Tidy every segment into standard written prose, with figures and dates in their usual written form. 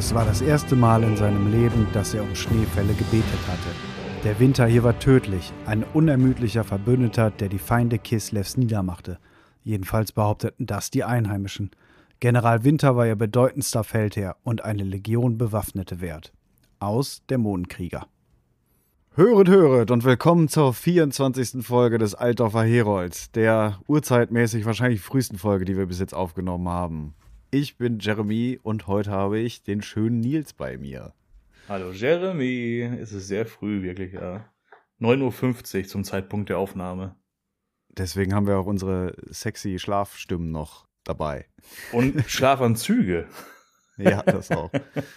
Es war das erste Mal in seinem Leben, dass er um Schneefälle gebetet hatte. Der Winter hier war tödlich, ein unermüdlicher Verbündeter, der die Feinde Kislevs niedermachte. Jedenfalls behaupteten das die Einheimischen. General Winter war ihr bedeutendster Feldherr und eine Legion bewaffnete Wert. Aus Dämonenkrieger. Höret und willkommen zur 24. Folge des Altdorfer Herolds, der urzeitmäßig wahrscheinlich frühesten Folge, die wir bis jetzt aufgenommen haben. Ich bin Jeremy und heute habe ich den schönen Nils bei mir. Hallo Jeremy, es ist sehr früh, wirklich, ja. 9:50 Uhr zum Zeitpunkt der Aufnahme. Deswegen haben wir auch unsere sexy Schlafstimmen noch dabei. Und Schlafanzüge. Ja, das auch.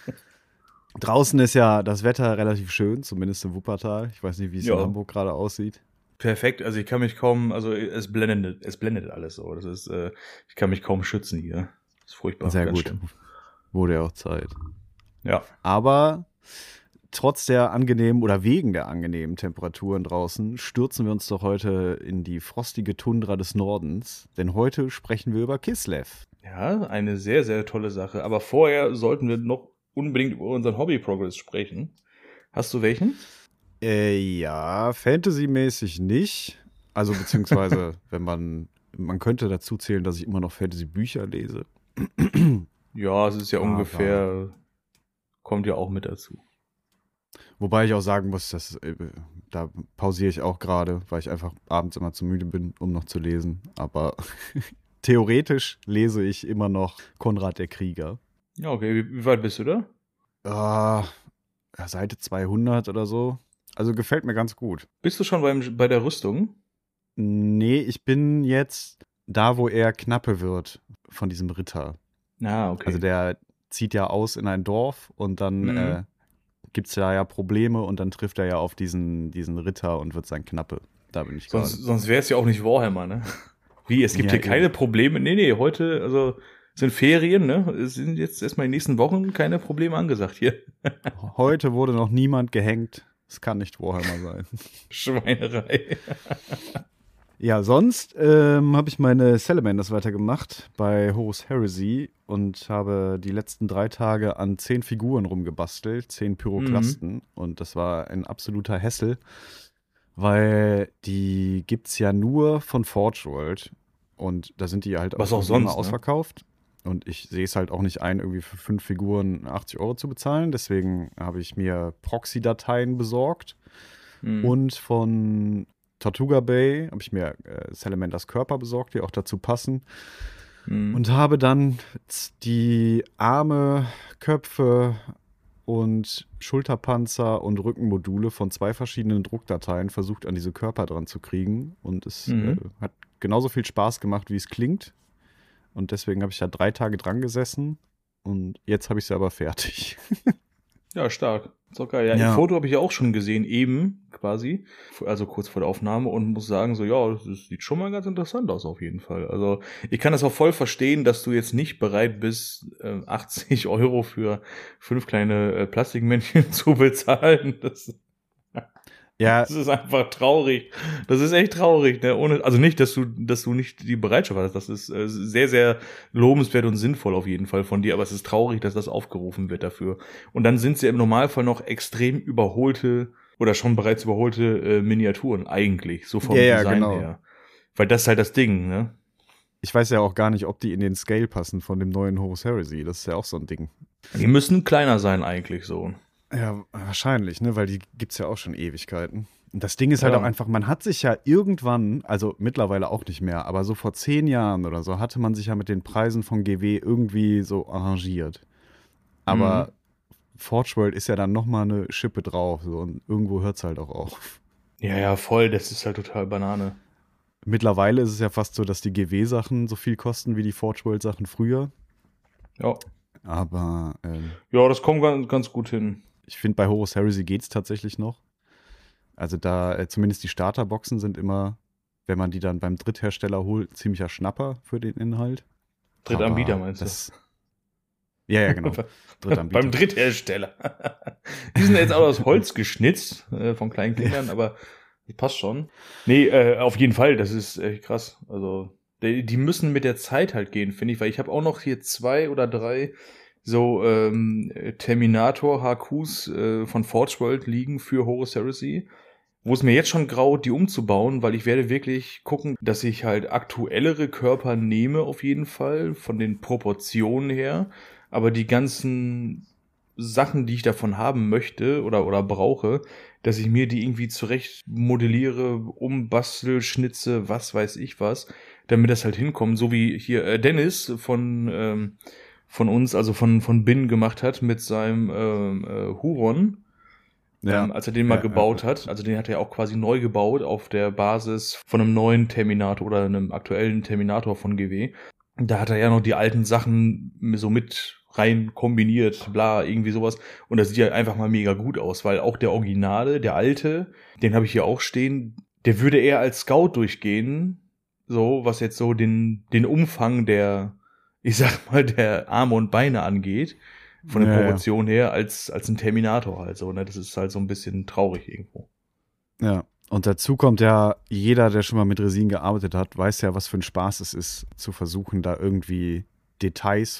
Draußen ist ja das Wetter relativ schön, zumindest im Wuppertal. Ich weiß nicht, wie es in Hamburg gerade aussieht. Perfekt, also ich kann mich kaum, also es blendet alles so. Das ist, ich kann mich kaum schützen hier. Das ist furchtbar. Sehr gut. Schlimm. Wurde ja auch Zeit. Ja. Aber trotz der angenehmen oder wegen der angenehmen Temperaturen draußen stürzen wir uns doch heute in die frostige Tundra des Nordens. Denn heute sprechen wir über Kislev. Ja, eine sehr, sehr tolle Sache. Aber vorher sollten wir noch unbedingt über unseren Hobby-Progress sprechen. Hast du welchen? Ja, Fantasy-mäßig nicht. Also beziehungsweise, wenn man könnte dazu zählen, dass ich immer noch Fantasy-Bücher lese. Ja, es ist ja ungefähr, kommt ja auch mit dazu. Wobei ich auch sagen muss, dass da pausiere ich auch gerade, weil ich einfach abends immer zu müde bin, um noch zu lesen. Aber theoretisch lese ich immer noch Konrad der Krieger. Ja, okay. Wie weit bist du da? Seite 200 oder so. Also gefällt mir ganz gut. Bist du schon bei der Rüstung? Nee, ich bin jetzt da, wo er Knappe wird von diesem Ritter. Ah, okay. Also der zieht ja aus in ein Dorf und dann gibt es ja Probleme und dann trifft er ja auf diesen Ritter und wird sein Knappe. Da bin ich gerade. Sonst wäre es ja auch nicht Warhammer, ne? Wie, es gibt hier keine Probleme? Nee, heute, also sind Ferien, ne? Es sind jetzt erstmal in den nächsten Wochen keine Probleme angesagt hier. Heute wurde noch niemand gehängt. Es kann nicht Warhammer sein. Schweinerei. Ja, sonst habe ich meine Salamanders weitergemacht bei Horus Heresy und habe die letzten 3 Tage an 10 Figuren rumgebastelt, 10 Pyroklasten. Und das war ein absoluter Hassel, weil die gibt's ja nur von Forge World. Und da sind die halt auch sonst immer ausverkauft. Und ich sehe es halt auch nicht ein, irgendwie für 5 Figuren 80 € zu bezahlen. Deswegen habe ich mir Proxy-Dateien besorgt. Und von Tortuga Bay habe ich mir Salamanders Körper besorgt, die auch dazu passen. Und habe dann die Arme, Köpfe und Schulterpanzer und Rückenmodule von 2 verschiedenen Druckdateien versucht, an diese Körper dran zu kriegen. Und es hat genauso viel Spaß gemacht, wie es klingt. Und deswegen habe ich da 3 Tage dran gesessen. Und jetzt habe ich sie aber fertig. Ja, stark. Ist auch geil. Ja, ein Foto habe ich ja auch schon gesehen, eben quasi. Also kurz vor der Aufnahme und muss sagen, so, ja, das sieht schon mal ganz interessant aus auf jeden Fall. Also ich kann das auch voll verstehen, dass du jetzt nicht bereit bist, 80 € für 5 kleine Plastikmännchen zu bezahlen. Das ist einfach traurig. Das ist echt traurig, ne? Also nicht, dass du nicht die Bereitschaft hast. Das ist sehr, sehr lobenswert und sinnvoll auf jeden Fall von dir. Aber es ist traurig, dass das aufgerufen wird dafür. Und dann sind sie im Normalfall noch extrem überholte oder schon bereits überholte Miniaturen eigentlich. So vom Design her. Weil das ist halt das Ding, ne? Ich weiß ja auch gar nicht, ob die in den Scale passen von dem neuen Horus Heresy. Das ist ja auch so ein Ding. Die müssen kleiner sein eigentlich so. Ja, wahrscheinlich, ne, weil die gibt's ja auch schon Ewigkeiten. Und das Ding ist halt auch einfach, man hat sich ja irgendwann, also mittlerweile auch nicht mehr, aber so vor 10 Jahren oder so, hatte man sich ja mit den Preisen von GW irgendwie so arrangiert. Aber Forge World ist ja dann nochmal eine Schippe drauf, so, und irgendwo hört's halt auch auf. Ja, voll, das ist halt total Banane. Mittlerweile ist es ja fast so, dass die GW-Sachen so viel kosten wie die Forge World-Sachen früher. Ja. Aber ja, das kommt ganz gut hin. Ich finde, bei Horus Heresy geht's tatsächlich noch. Also da, zumindest die Starterboxen sind immer, wenn man die dann beim Dritthersteller holt, ziemlicher Schnapper für den Inhalt. Drittanbieter meinst du? Ja, genau. Drittanbieter. Beim Dritthersteller. Die sind jetzt auch aus Holz geschnitzt, von kleinen Kindern, aber das passt schon. Nee, auf jeden Fall, das ist echt krass. Also, die müssen mit der Zeit halt gehen, finde ich, weil ich habe auch noch hier 2 oder 3 so Terminator HQs von Forge World liegen für Horus Heresy, wo es mir jetzt schon graut, die umzubauen, weil ich werde wirklich gucken, dass ich halt aktuellere Körper nehme auf jeden Fall, von den Proportionen her, aber die ganzen Sachen, die ich davon haben möchte oder brauche, dass ich mir die irgendwie zurecht modelliere, umbastel, schnitze, was weiß ich was, damit das halt hinkommt, so wie hier Dennis von uns, also von Bin gemacht hat mit seinem Huron, als er den mal gebaut hat. Also den hat er auch quasi neu gebaut auf der Basis von einem neuen Terminator oder einem aktuellen Terminator von GW. Da hat er ja noch die alten Sachen so mit rein kombiniert, bla, irgendwie sowas. Und das sieht ja einfach mal mega gut aus, weil auch der Originale, der alte, den habe ich hier auch stehen, der würde eher als Scout durchgehen, so, was jetzt so den Umfang der, ich sag mal, der Arme und Beine angeht, von der Proportion her, als ein Terminator halt so, ne? Das ist halt so ein bisschen traurig irgendwo. Ja. Und dazu kommt ja, jeder, der schon mal mit Resin gearbeitet hat, weiß ja, was für ein Spaß es ist, zu versuchen, da irgendwie Details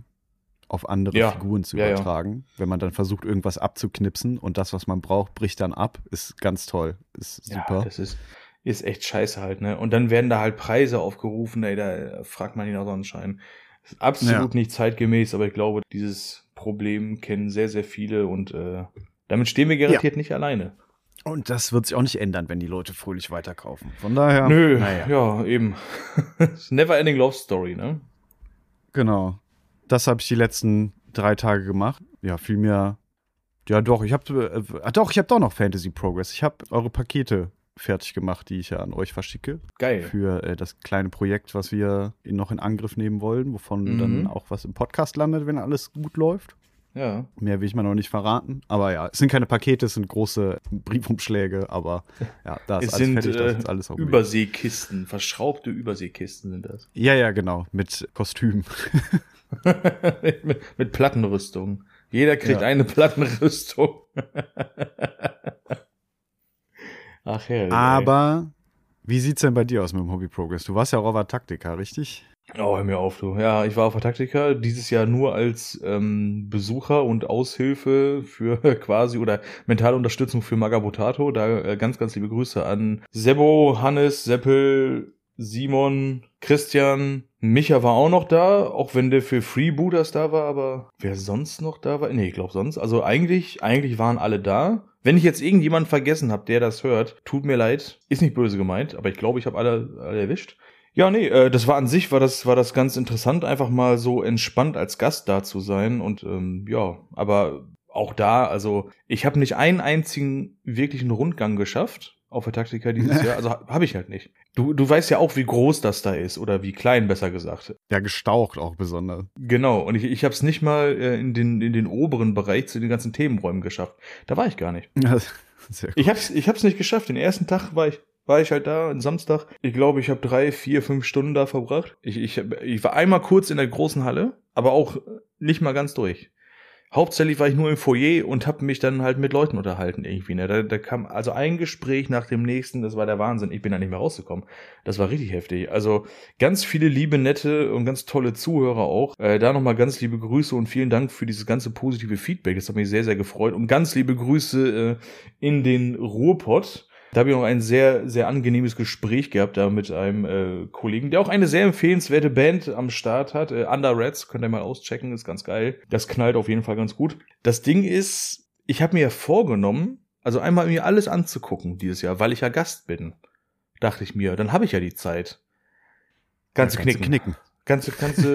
auf andere Figuren zu übertragen. Wenn man dann versucht, irgendwas abzuknipsen und das, was man braucht, bricht dann ab, ist ganz toll. Ist super. Ja, das ist echt scheiße halt, ne? Und dann werden da halt Preise aufgerufen, ey, da fragt man ihn auch Sonnenschein. Ist absolut nicht zeitgemäß, aber ich glaube, dieses Problem kennen sehr, sehr viele und damit stehen wir garantiert nicht alleine. Und das wird sich auch nicht ändern, wenn die Leute fröhlich weiterkaufen. Von daher. Nö, ja, eben. Never ending love story, ne? Genau. Das habe ich die letzten 3 Tage gemacht. Ja, viel mehr. Ja, doch, ich habe doch noch Fantasy Progress. Ich habe eure Pakete fertig gemacht, die ich ja an euch verschicke. Geil. Für das kleine Projekt, was wir noch in Angriff nehmen wollen, wovon dann auch was im Podcast landet, wenn alles gut läuft. Ja. Mehr will ich mal noch nicht verraten. Aber ja, es sind keine Pakete, es sind große Briefumschläge, aber ja, da ist alles fertig, das ist alles auf dem Weg. Überseekisten, verschraubte Überseekisten sind das. Ja, genau, mit Kostüm. mit Plattenrüstung. Jeder kriegt eine Plattenrüstung. Ach ja. Aber wie sieht's denn bei dir aus mit dem Hobby Progress? Du warst ja auch auf der Taktika, richtig? Oh, hör mir auf, du. Ja, ich war auf der Taktika, dieses Jahr nur als Besucher und Aushilfe für quasi oder mentale Unterstützung für Magabotato. Da ganz, ganz liebe Grüße an Sebo, Hannes, Seppel, Simon, Christian, Micha war auch noch da, auch wenn der für Freebooters da war, aber wer sonst noch da war? Nee, ich glaube sonst. Also eigentlich waren alle da. Wenn ich jetzt irgendjemanden vergessen habe, der das hört, tut mir leid, ist nicht böse gemeint, aber ich glaube, ich habe alle erwischt. Ja, nee, das war an sich, war das ganz interessant, einfach mal so entspannt als Gast da zu sein und ja, aber auch da, also ich habe nicht einen einzigen wirklichen Rundgang geschafft auf der Taktika dieses Jahr, also habe ich halt nicht. Du weißt ja auch, wie groß das da ist oder wie klein, besser gesagt. Ja, gestaucht auch besonders. Genau, und ich habe es nicht mal in den oberen Bereich zu den ganzen Themenräumen geschafft. Da war ich gar nicht. Ja, sehr gut. Ich hab's nicht geschafft. Den ersten Tag war ich halt da, am Samstag. Ich glaube, ich habe 3, 4, 5 Stunden da verbracht. Ich war einmal kurz in der großen Halle, aber auch nicht mal ganz durch. Hauptsächlich war ich nur im Foyer und habe mich dann halt mit Leuten unterhalten irgendwie. Ne? Da kam also ein Gespräch nach dem nächsten, das war der Wahnsinn. Ich bin da nicht mehr rausgekommen. Das war richtig heftig. Also ganz viele liebe, nette und ganz tolle Zuhörer auch. Da nochmal ganz liebe Grüße und vielen Dank für dieses ganze positive Feedback. Das hat mich sehr, sehr gefreut. Und ganz liebe Grüße in den Ruhrpott. Da habe ich noch ein sehr, sehr angenehmes Gespräch gehabt da mit einem Kollegen, der auch eine sehr empfehlenswerte Band am Start hat. Under Rats, könnt ihr mal auschecken, ist ganz geil. Das knallt auf jeden Fall ganz gut. Das Ding ist, ich habe mir ja vorgenommen, also einmal mir alles anzugucken dieses Jahr, weil ich ja Gast bin. Dachte ich mir, dann habe ich ja die Zeit. Kannst du knicken. Kannst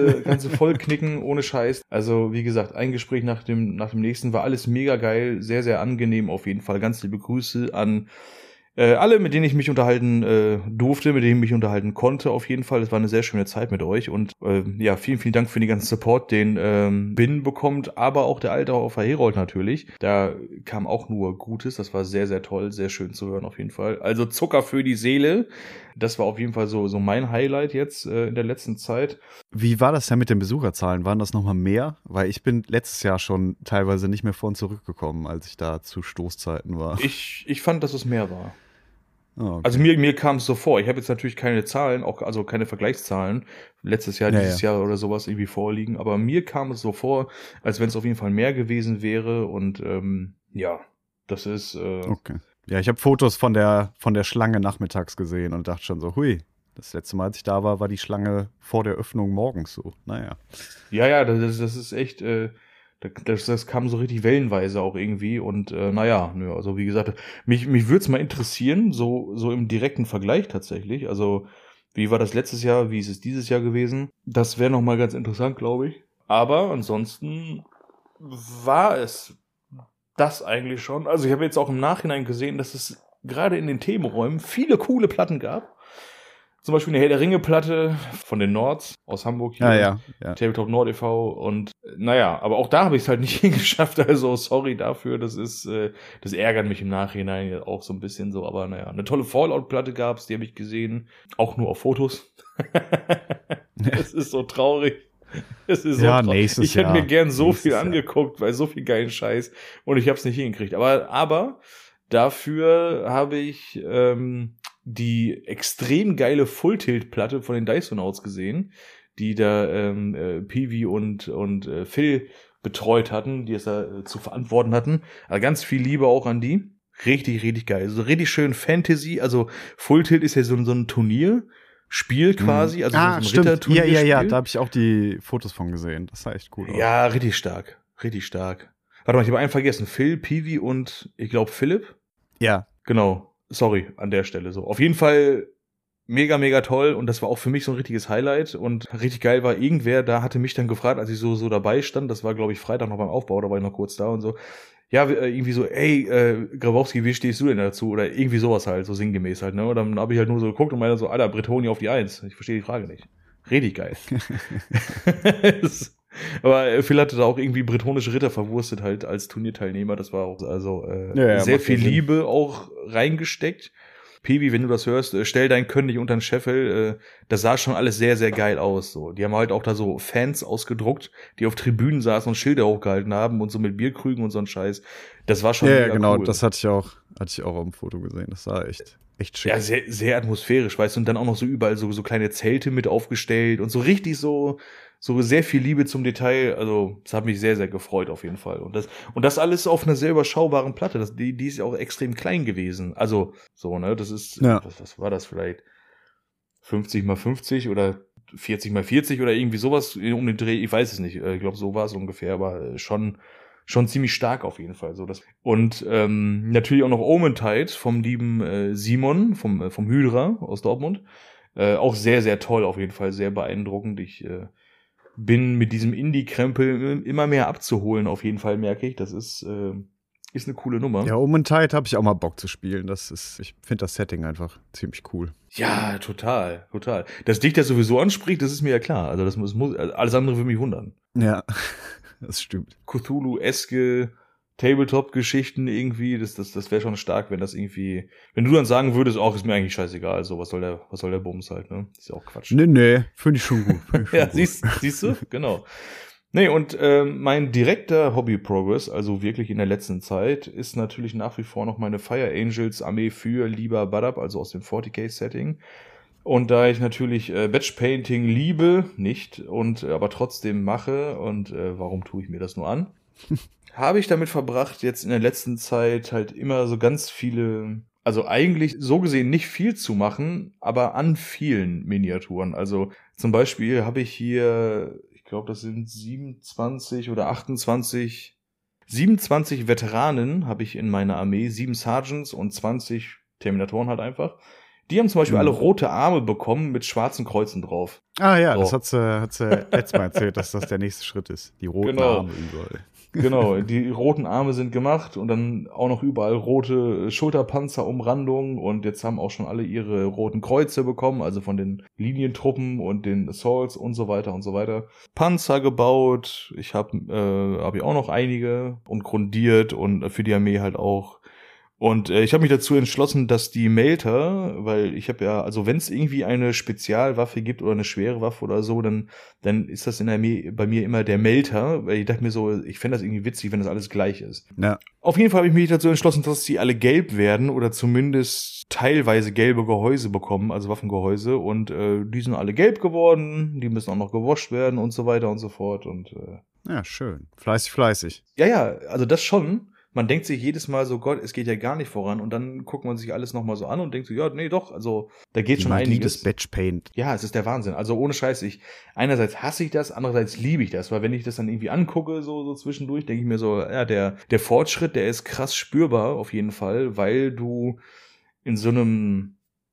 du voll knicken, ohne Scheiß. Also, wie gesagt, ein Gespräch nach dem nächsten war alles mega geil, sehr, sehr angenehm auf jeden Fall. Ganz liebe Grüße an alle, mit denen ich mich unterhalten durfte, mit denen ich mich unterhalten konnte, auf jeden Fall. Es war eine sehr schöne Zeit mit euch und ja, vielen, vielen Dank für den ganzen Support, den Bin bekommt, aber auch der alte auf der Herold natürlich. Da kam auch nur Gutes, das war sehr, sehr toll, sehr schön zu hören auf jeden Fall. Also Zucker für die Seele, das war auf jeden Fall so mein Highlight jetzt in der letzten Zeit. Wie war das denn mit den Besucherzahlen? Waren das nochmal mehr? Weil ich bin letztes Jahr schon teilweise nicht mehr vor und zurückgekommen, als ich da zu Stoßzeiten war. Ich fand, dass es mehr war. Oh, okay. Also mir kam es so vor. Ich habe jetzt natürlich keine Zahlen, also keine Vergleichszahlen, letztes Jahr, dieses Jahr oder sowas irgendwie vorliegen, aber mir kam es so vor, als wenn es auf jeden Fall mehr gewesen wäre und das ist Okay. Ja, ich habe Fotos von der Schlange nachmittags gesehen und dachte schon so, hui, das letzte Mal, als ich da war die Schlange vor der Öffnung morgens so. Naja. Ja, das ist echt, das kam so richtig wellenweise auch irgendwie und also wie gesagt, mich würde es mal interessieren, so im direkten Vergleich tatsächlich, also wie war das letztes Jahr, wie ist es dieses Jahr gewesen? Das wäre nochmal ganz interessant, glaube ich. Aber ansonsten war es das eigentlich schon. Also ich habe jetzt auch im Nachhinein gesehen, dass es gerade in den Themenräumen viele coole Platten gab. Zum Beispiel eine Herr der Ringe-Platte von den Nords aus Hamburg hier. Ja. Tabletop Nord e.V. Und aber auch da habe ich es halt nicht hingeschafft. Also sorry dafür. Das ärgert mich im Nachhinein auch so ein bisschen so. Aber eine tolle Fallout-Platte gab's, die habe ich gesehen. Auch nur auf Fotos. Das ist so traurig. Es ist so traurig. Ich hätte mir gern so viel angeguckt, weil so viel geilen Scheiß. Und ich habe es nicht hingekriegt. Aber dafür habe ich die extrem geile Full-Tilt-Platte von den Dysonauts gesehen, die da Peewee und Phil betreut hatten, die es da zu verantworten hatten. Also ganz viel Liebe auch an die. Richtig, richtig geil. So richtig schön Fantasy. Also Full-Tilt ist ja so ein Turnierspiel quasi. Also so ein stimmt. Ritterturnierspiel. Ja, da habe ich auch die Fotos von gesehen. Das sah echt cool aus. Ja, richtig stark. Richtig stark. Warte mal, ich habe einen vergessen. Phil, Peewee und ich glaube Philipp. Ja. Genau. Sorry, an der Stelle so. Auf jeden Fall mega, mega toll und das war auch für mich so ein richtiges Highlight und richtig geil war, irgendwer da hatte mich dann gefragt, als ich so dabei stand, das war glaube ich Freitag noch beim Aufbau, da war ich noch kurz da und so, ja, irgendwie so, ey, Grabowski, wie stehst du denn dazu? Oder irgendwie sowas halt, so sinngemäß halt, ne? Und dann habe ich halt nur so geguckt und meinte so, Alter, Bretonien auf die 1. Ich verstehe die Frage nicht. Richtig geil. Aber Phil hatte da auch irgendwie bretonische Ritter verwurstet halt als Turnierteilnehmer. Das war auch sehr viel Liebe auch reingesteckt. Peewee, wenn du das hörst, stell dein Können nicht unter den Scheffel. Das sah schon alles sehr, sehr geil aus. So, die haben halt auch da so Fans ausgedruckt, die auf Tribünen saßen und Schilder hochgehalten haben und so mit Bierkrügen und so ein Scheiß. Das war schon mega genau, cool. Das hatte ich auch auf dem Foto gesehen. Das sah echt schön. Ja, sehr, sehr atmosphärisch, weißt du, und dann auch noch so überall so kleine Zelte mit aufgestellt und so richtig so sehr viel Liebe zum Detail. Also, das hat mich sehr, sehr gefreut auf jeden Fall. Und das alles auf einer sehr überschaubaren Platte. Die ist ja auch extrem klein gewesen. Also, so, ne, das ist, was war das vielleicht? 50x50 oder 40x40 oder irgendwie sowas um den Dreh. Ich weiß es nicht. Ich glaube, so war es ungefähr, aber schon ziemlich stark auf jeden Fall. So das. Und natürlich auch noch Omentide vom lieben Simon, vom Hydra aus Dortmund. Auch sehr, sehr toll auf jeden Fall. Sehr beeindruckend. Ich bin mit diesem Indie-Krempel immer mehr abzuholen, auf jeden Fall, merke ich. Das ist eine coole Nummer. Ja, Omentide habe ich auch mal Bock zu spielen. Ich finde das Setting einfach ziemlich cool. Ja, total. Dass dich das sowieso anspricht, das ist mir ja klar. Also das muss alles andere würde mich wundern. Ja, das stimmt. Cthulhu-eske Tabletop-Geschichten irgendwie, das wäre schon stark, wenn das irgendwie, wenn du dann sagen würdest, auch ist mir eigentlich scheißegal, also was soll der Bums halt, ne? Ist ja auch Quatsch. Nee, finde ich schon gut. Ja, siehst du? Genau. Nee, und mein direkter Hobby-Progress, also wirklich in der letzten Zeit, ist natürlich nach wie vor noch meine Fire Angels Armee für Liber Badab, also aus dem 40k-Setting. Und da ich natürlich Batch-Painting liebe, nicht, und aber trotzdem mache, und warum tue ich mir das nur an? Habe ich damit verbracht, jetzt in der letzten Zeit halt immer so ganz viele, also eigentlich so gesehen nicht viel zu machen, aber an vielen Miniaturen. Also zum Beispiel habe ich hier, ich glaube, das sind 27 oder 27 Veteranen habe ich in meiner Armee, 7 Sergeants und 20 Terminatoren halt einfach. Die haben zum Beispiel alle rote Arme bekommen mit schwarzen Kreuzen drauf. Ah ja, so. Das hat sie letztes Mal erzählt, dass das der nächste Schritt ist. Die roten Arme überall. Genau, die roten Arme sind gemacht und dann auch noch überall rote Schulterpanzerumrandungen und jetzt haben auch schon alle ihre roten Kreuze bekommen, also von den Linientruppen und den Assaults und so weiter und so weiter. Panzer gebaut, ich habe hab hier auch noch einige und grundiert und für die Armee halt auch. Und ich habe mich dazu entschlossen, dass die Melter, weil ich habe ja, also wenn es irgendwie eine Spezialwaffe gibt oder eine schwere Waffe oder so, dann ist das bei mir immer der Melter, weil ich dachte mir so, ich fände das irgendwie witzig, wenn das alles gleich ist. Ja. Auf jeden Fall habe ich mich dazu entschlossen, dass die alle gelb werden oder zumindest teilweise gelbe Gehäuse bekommen, also Waffengehäuse. Und die sind alle gelb geworden, die müssen auch noch gewascht werden und so weiter und so fort. Und ja, schön. Fleißig. Ja, also das schon. Man denkt sich jedes Mal so, Gott, es geht ja gar nicht voran. Und dann guckt man sich alles nochmal so an und denkt so, ja, nee, doch, also da geht schon einiges. Das Batchpaint. Ja, es ist der Wahnsinn. Also ohne Scheiß, einerseits hasse ich das, andererseits liebe ich das. Weil wenn ich das dann irgendwie angucke, so zwischendurch, denke ich mir so, ja, der Fortschritt, der ist krass spürbar auf jeden Fall, weil du in so einem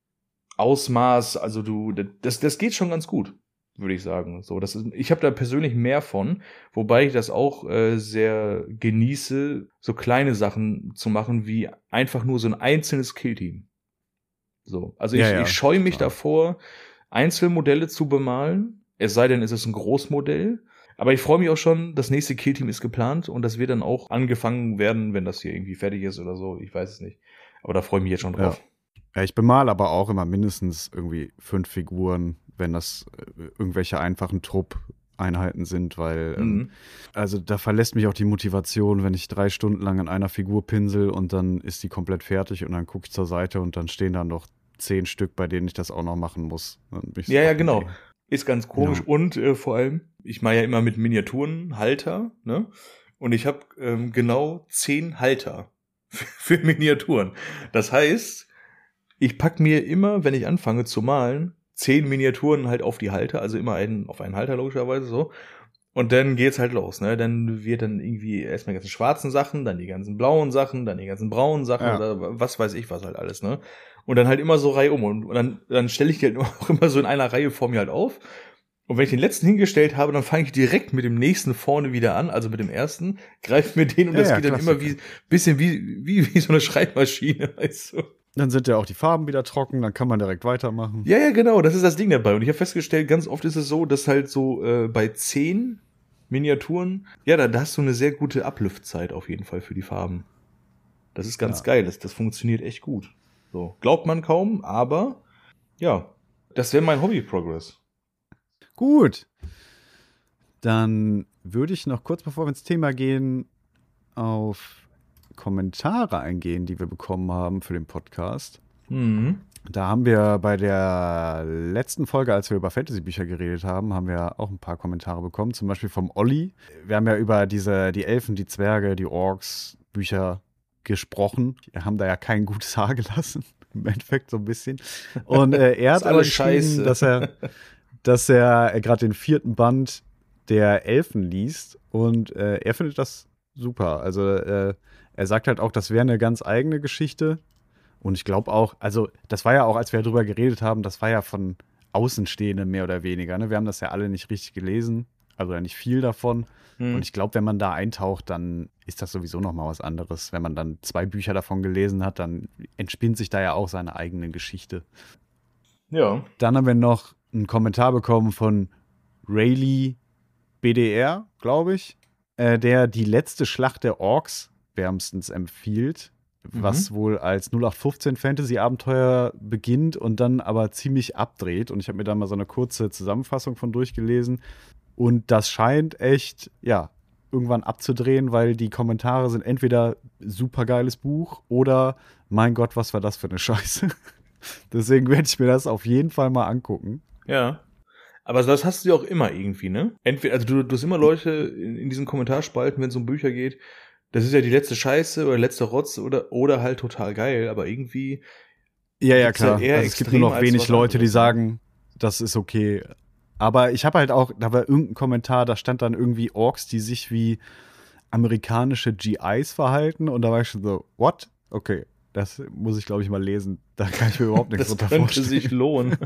Ausmaß, also das geht schon ganz gut, würde ich sagen. So, ich habe da persönlich mehr von, wobei ich das auch sehr genieße, so kleine Sachen zu machen, wie einfach nur so ein einzelnes Killteam. So, also ich scheue mich davor, Einzelmodelle zu bemalen, es sei denn, es ist ein Großmodell. Aber ich freue mich auch schon, das nächste Killteam ist geplant und das wird dann auch angefangen werden, wenn das hier irgendwie fertig ist oder so. Ich weiß es nicht. Aber da freue ich mich jetzt schon drauf. Ja, ich bemale aber auch immer mindestens irgendwie 5 Figuren, wenn das irgendwelche einfachen Trupp-Einheiten sind, weil also da verlässt mich auch die Motivation, wenn ich 3 Stunden lang an einer Figur pinsel und dann ist die komplett fertig und dann gucke ich zur Seite und dann stehen da noch 10 Stück, bei denen ich das auch noch machen muss. Ja, genau. Ist ganz komisch. Ja. Und vor allem, ich mache ja immer mit Miniaturen Halter, ne? Und ich habe genau 10 Halter für Miniaturen. Das heißt, ich pack mir immer, wenn ich anfange zu malen, 10 Miniaturen halt auf die Halter, also immer auf einen Halter logischerweise so. Und dann geht's halt los, ne? Dann wird dann irgendwie erstmal die ganzen schwarzen Sachen, dann die ganzen blauen Sachen, dann die ganzen braunen Sachen oder was weiß ich was halt alles, ne? Und dann halt immer so Reihe um. Und dann stelle ich die halt auch immer so in einer Reihe vor mir halt auf. Und wenn ich den letzten hingestellt habe, dann fange ich direkt mit dem nächsten vorne wieder an, also mit dem ersten, greife mir den und das geht dann immer bisschen wie so eine Schreibmaschine, weißt du? Dann sind ja auch die Farben wieder trocken, dann kann man direkt weitermachen. Ja, genau, das ist das Ding dabei. Und ich habe festgestellt, ganz oft ist es so, dass halt so bei 10 Miniaturen, ja, da hast du eine sehr gute Ablüftzeit auf jeden Fall für die Farben. Das ist ganz geil, das funktioniert echt gut. So, glaubt man kaum, aber ja, das wäre mein Hobby-Progress. Gut. Dann würde ich noch kurz, bevor wir ins Thema gehen, auf Kommentare eingehen, die wir bekommen haben für den Podcast. Mhm. Da haben wir bei der letzten Folge, als wir über Fantasy-Bücher geredet haben, haben wir auch ein paar Kommentare bekommen, zum Beispiel vom Olli. Wir haben ja über die Elfen, die Zwerge, die Orks Bücher gesprochen. Wir haben da ja kein gutes Haar gelassen, im Endeffekt so ein bisschen. Und er hat aber geschrieben, dass er gerade den 4. Band der Elfen liest und er findet das super. Also er sagt halt auch, das wäre eine ganz eigene Geschichte. Und ich glaube auch, also das war ja auch, als wir darüber geredet haben, das war ja von Außenstehenden mehr oder weniger. Ne? Wir haben das ja alle nicht richtig gelesen, also ja nicht viel davon. Und ich glaube, wenn man da eintaucht, dann ist das sowieso noch mal was anderes. Wenn man dann 2 Bücher davon gelesen hat, dann entspinnt sich da ja auch seine eigene Geschichte. Ja. Dann haben wir noch einen Kommentar bekommen von Rayleigh BDR, glaube ich, der die letzte Schlacht der Orks wärmstens empfiehlt, was wohl als 0815 Fantasy-Abenteuer beginnt und dann aber ziemlich abdreht. Und ich habe mir da mal so eine kurze Zusammenfassung von durchgelesen. Und das scheint echt, ja, irgendwann abzudrehen, weil die Kommentare sind entweder supergeiles Buch oder mein Gott, was war das für eine Scheiße. Deswegen werde ich mir das auf jeden Fall mal angucken. Ja. Aber das hast du ja auch immer irgendwie, ne? Entweder, also du hast immer Leute in diesen Kommentarspalten, wenn es um Bücher geht, das ist ja die letzte Scheiße oder letzte Rotz oder halt total geil, aber irgendwie. Ja, klar. Also es gibt nur noch wenig Leute, die sagen, das ist okay. Aber ich habe halt auch, da war irgendein Kommentar, da stand dann irgendwie Orks, die sich wie amerikanische GIs verhalten und da war ich schon so, what? Okay, das muss ich, glaube ich, mal lesen. Da kann ich mir überhaupt nichts drunter vorstellen. Das könnte sich lohnen.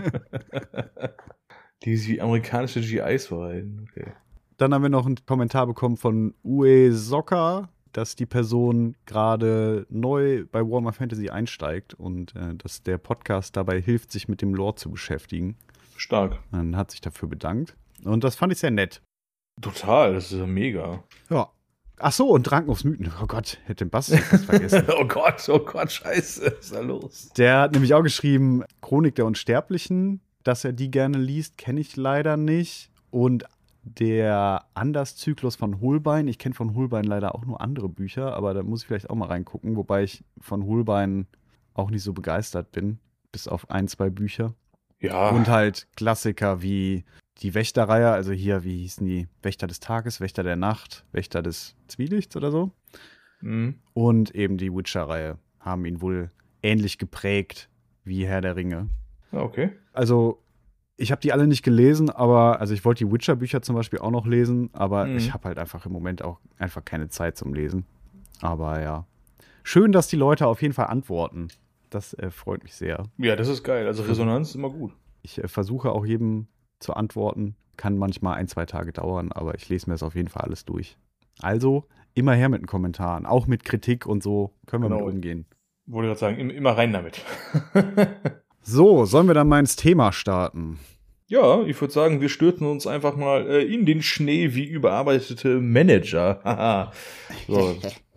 Die sich wie amerikanische GIs verhalten, okay. Dann haben wir noch einen Kommentar bekommen von Ue Soccer, dass die Person gerade neu bei Warhammer Fantasy einsteigt und dass der Podcast dabei hilft, sich mit dem Lore zu beschäftigen. Stark. Dann hat sich dafür bedankt. Und das fand ich sehr nett. Total, das ist ja mega. Ja. Ach so, und Drankens Mythen. Oh Gott, hätte den Bass fast vergessen. oh Gott, scheiße, was ist da los? Der hat nämlich auch geschrieben, Chronik der Unsterblichen, dass er die gerne liest, kenne ich leider nicht. Und der Anders-Zyklus von Holbein, ich kenne von Holbein leider auch nur andere Bücher, aber da muss ich vielleicht auch mal reingucken, wobei ich von Holbein auch nicht so begeistert bin, bis auf 1, 2 Bücher. Ja. Und halt Klassiker wie die Wächterreihe, also hier, wie hießen die? Wächter des Tages, Wächter der Nacht, Wächter des Zwielichts oder so. Mhm. Und eben die Witcher-Reihe haben ihn wohl ähnlich geprägt wie Herr der Ringe. Okay. Also ich habe die alle nicht gelesen, aber also ich wollte die Witcher-Bücher zum Beispiel auch noch lesen, aber ich habe halt einfach im Moment auch einfach keine Zeit zum Lesen. Aber ja, schön, dass die Leute auf jeden Fall antworten. Das freut mich sehr. Ja, das ist geil. Also Resonanz ist immer gut. Ich versuche auch jedem zu antworten. Kann manchmal 1, 2 Tage dauern, aber ich lese mir das auf jeden Fall alles durch. Also immer her mit den Kommentaren, auch mit Kritik und so können wir mit umgehen. Wollte gerade sagen, immer rein damit. So, sollen wir dann mal ins Thema starten? Ja, ich würde sagen, wir stürzen uns einfach mal in den Schnee wie überarbeitete Manager. Haha. So.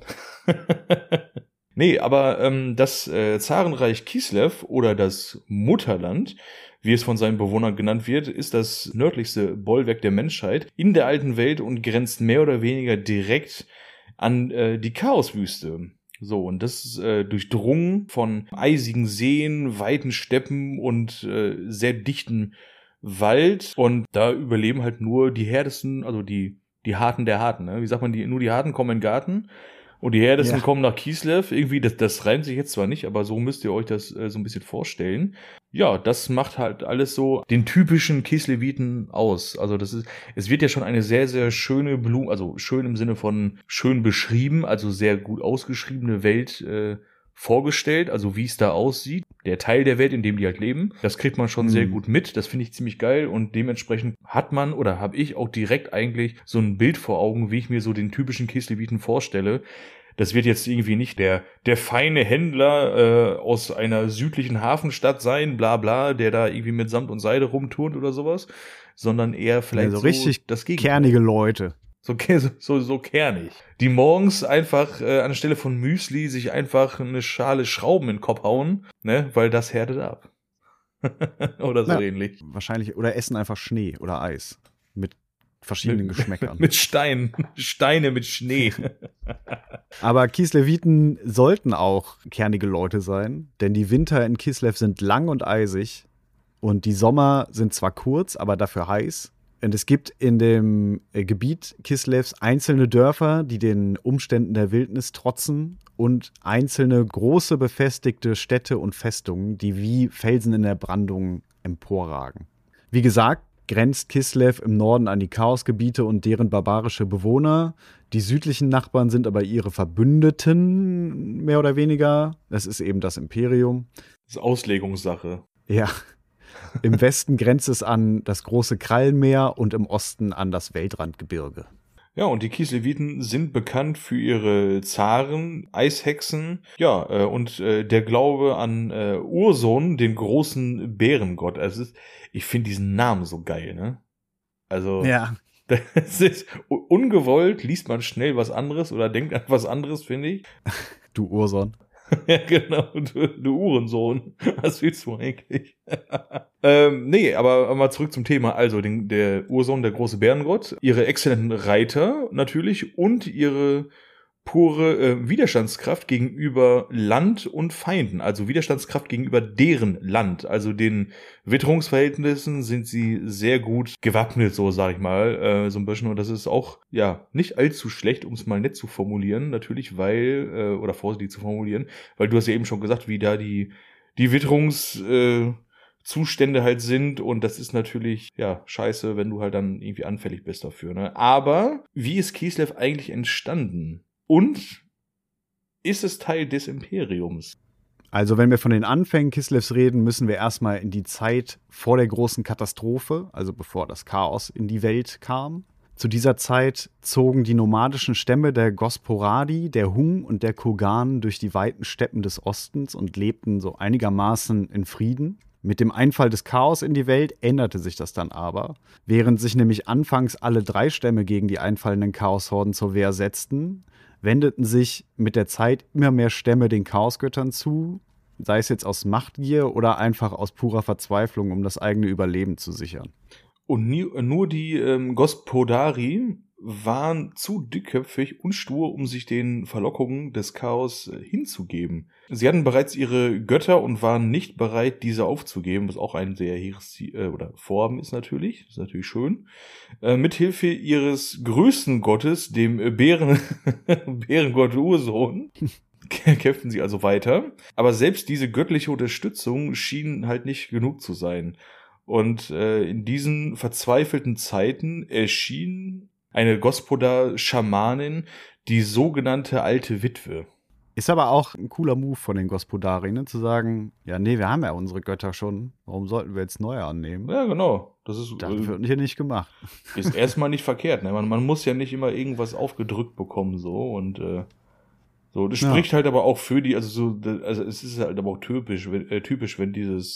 Nee, aber das Zarenreich Kislev oder das Mutterland, wie es von seinen Bewohnern genannt wird, ist das nördlichste Bollwerk der Menschheit in der alten Welt und grenzt mehr oder weniger direkt an die Chaoswüste. So, und das ist durchdrungen von eisigen Seen, weiten Steppen und sehr dichten Wald. Und da überleben halt nur die Härtesten, also die Harten der Harten. Ne? Wie sagt man, nur die Harten kommen in den Garten. Und die Härtesten kommen nach Kislev. Irgendwie, das reimt sich jetzt zwar nicht, aber so müsst ihr euch das so ein bisschen vorstellen. Ja, das macht halt alles so den typischen Kisleviten aus. Also es wird ja schon eine sehr, sehr schöne Blume, also schön im Sinne von schön beschrieben, also sehr gut ausgeschriebene Welt vorgestellt, also wie es da aussieht. Der Teil der Welt, in dem die halt leben, das kriegt man schon sehr gut mit. Das finde ich ziemlich geil und dementsprechend hat man oder habe ich auch direkt eigentlich so ein Bild vor Augen, wie ich mir so den typischen Kisleviten vorstelle. Das wird jetzt irgendwie nicht der feine Händler aus einer südlichen Hafenstadt sein, bla bla, der da irgendwie mit Samt und Seide rumturnt oder sowas, sondern eher vielleicht so richtig das Gegenteil. Kernige Leute. So kernig. Die morgens einfach anstelle von Müsli sich einfach eine Schale Schrauben in den Kopf hauen, ne, weil das härtet ab. Oder so ähnlich. Wahrscheinlich, oder essen einfach Schnee oder Eis mit verschiedenen Geschmäckern. Mit Steine mit Schnee. Aber Kisleviten sollten auch kernige Leute sein, denn die Winter in Kislev sind lang und eisig und die Sommer sind zwar kurz, aber dafür heiß. Und es gibt in dem Gebiet Kislevs einzelne Dörfer, die den Umständen der Wildnis trotzen und einzelne große befestigte Städte und Festungen, die wie Felsen in der Brandung emporragen. Wie gesagt, grenzt Kislev im Norden an die Chaosgebiete und deren barbarische Bewohner. Die südlichen Nachbarn sind aber ihre Verbündeten, mehr oder weniger. Das ist eben das Imperium. Das ist Auslegungssache. Ja. Im Westen grenzt es an das große Krallenmeer und im Osten an das Weltrandgebirge. Ja, und die Kisleviten sind bekannt für ihre Zaren, Eishexen, ja, und der Glaube an Urson, den großen Bärengott. Also ich finde diesen Namen so geil, ne? Also, ja. Das ist ungewollt, liest man schnell was anderes oder denkt an was anderes, finde ich. Du Urson. Ja, genau, du Uhrensohn. Was willst du eigentlich? Nee, aber mal zurück zum Thema. Also, der Urson, der große Bärengott, ihre exzellenten Reiter natürlich und ihre pure Widerstandskraft gegenüber Land und Feinden, also Widerstandskraft gegenüber deren Land, also den Witterungsverhältnissen sind sie sehr gut gewappnet, so sag ich mal, so ein bisschen, und das ist auch, ja, nicht allzu schlecht, um es mal nett zu formulieren, natürlich, weil, oder vorsichtig zu formulieren, weil du hast ja eben schon gesagt, wie da die Witterungszustände halt sind, und das ist natürlich, ja, scheiße, wenn du halt dann irgendwie anfällig bist dafür, ne? Aber wie ist Kislev eigentlich entstanden? Und ist es Teil des Imperiums? Also wenn wir von den Anfängen Kislevs reden, müssen wir erstmal in die Zeit vor der großen Katastrophe, also bevor das Chaos in die Welt kam. Zu dieser Zeit zogen die nomadischen Stämme der Gosporadi, der Hung und der Kurgan durch die weiten Steppen des Ostens und lebten so einigermaßen in Frieden. Mit dem Einfall des Chaos in die Welt änderte sich das dann aber. Während sich nämlich anfangs alle 3 Stämme gegen die einfallenden Chaoshorden zur Wehr setzten, wendeten sich mit der Zeit immer mehr Stämme den Chaosgöttern zu, sei es jetzt aus Machtgier oder einfach aus purer Verzweiflung, um das eigene Überleben zu sichern. Und nur die Gospodari waren zu dickköpfig und stur, um sich den Verlockungen des Chaos hinzugeben. Sie hatten bereits ihre Götter und waren nicht bereit, diese aufzugeben, was auch ein sehr hehres oder Vorhaben ist natürlich. Das ist natürlich schön. Mithilfe ihres größten Gottes, dem Bärengott Urson, kämpften sie also weiter. Aber selbst diese göttliche Unterstützung schien halt nicht genug zu sein. Und in diesen verzweifelten Zeiten erschien eine Gospodar-Schamanin, die sogenannte alte Witwe. Ist aber auch ein cooler Move von den Gospodari, ne? Zu sagen, ja, nee, wir haben ja unsere Götter schon. Warum sollten wir jetzt neue annehmen? Ja, genau. Das wird hier nicht gemacht. Ist erstmal nicht verkehrt. Ne? Man muss ja nicht immer irgendwas aufgedrückt bekommen, so. Und so, das spricht halt aber auch für die, also es ist halt aber auch typisch, wenn dieses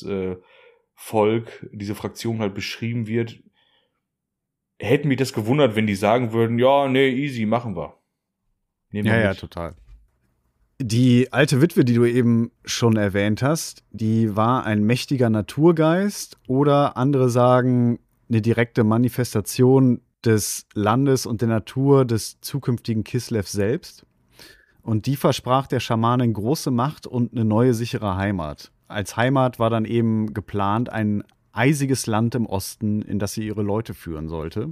Volk, diese Fraktion halt beschrieben wird. Hätten mich das gewundert, wenn die sagen würden, ja, nee, easy, machen wir. Ja, total. Die alte Witwe, die du eben schon erwähnt hast, die war ein mächtiger Naturgeist oder andere sagen eine direkte Manifestation des Landes und der Natur des zukünftigen Kislev selbst. Und die versprach der Schamanin große Macht und eine neue sichere Heimat. Als Heimat war dann eben geplant ein eisiges Land im Osten, in das sie ihre Leute führen sollte.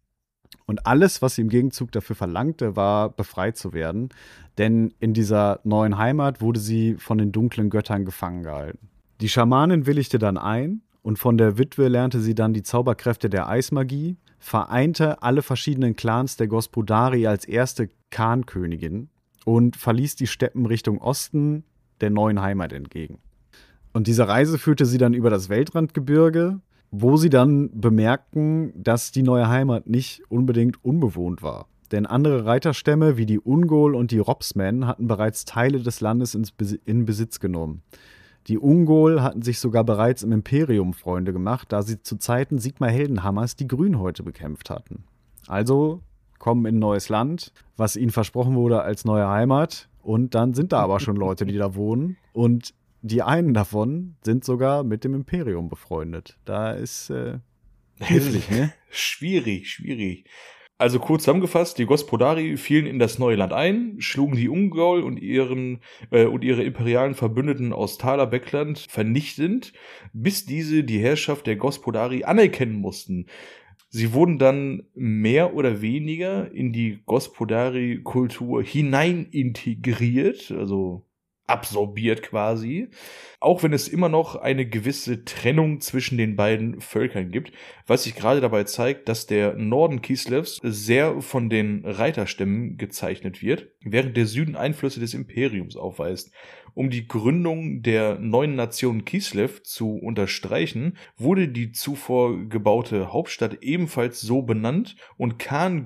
Und alles, was sie im Gegenzug dafür verlangte, war, befreit zu werden. Denn in dieser neuen Heimat wurde sie von den dunklen Göttern gefangen gehalten. Die Schamanin willigte dann ein und von der Witwe lernte sie dann die Zauberkräfte der Eismagie, vereinte alle verschiedenen Clans der Gospodari als erste Khan-Königin und verließ die Steppen Richtung Osten der neuen Heimat entgegen. Und diese Reise führte sie dann über das Weltrandgebirge, wo sie dann bemerkten, dass die neue Heimat nicht unbedingt unbewohnt war. Denn andere Reiterstämme wie die Ungol und die Robsmen hatten bereits Teile des Landes in Besitz genommen. Die Ungol hatten sich sogar bereits im Imperium Freunde gemacht, da sie zu Zeiten Sigmar Heldenhammers die Grünhäute bekämpft hatten. Also kommen in ein neues Land, was ihnen versprochen wurde als neue Heimat. Und dann sind da aber schon Leute, die da wohnen. Und die einen davon sind sogar mit dem Imperium befreundet. Da ist hilflich, ne? Schwierig. Also kurz zusammengefasst, die Gospodari fielen in das neue Land ein, schlugen die Ungol und ihre imperialen Verbündeten aus Thaler-Beckland vernichtend, bis diese die Herrschaft der Gospodari anerkennen mussten. Sie wurden dann mehr oder weniger in die Gospodari-Kultur hinein integriert, also absorbiert quasi, auch wenn es immer noch eine gewisse Trennung zwischen den beiden Völkern gibt, was sich gerade dabei zeigt, dass der Norden Kislevs sehr von den Reiterstämmen gezeichnet wird, während der Süden Einflüsse des Imperiums aufweist. Um die Gründung der neuen Nation Kislev zu unterstreichen, wurde die zuvor gebaute Hauptstadt ebenfalls so benannt und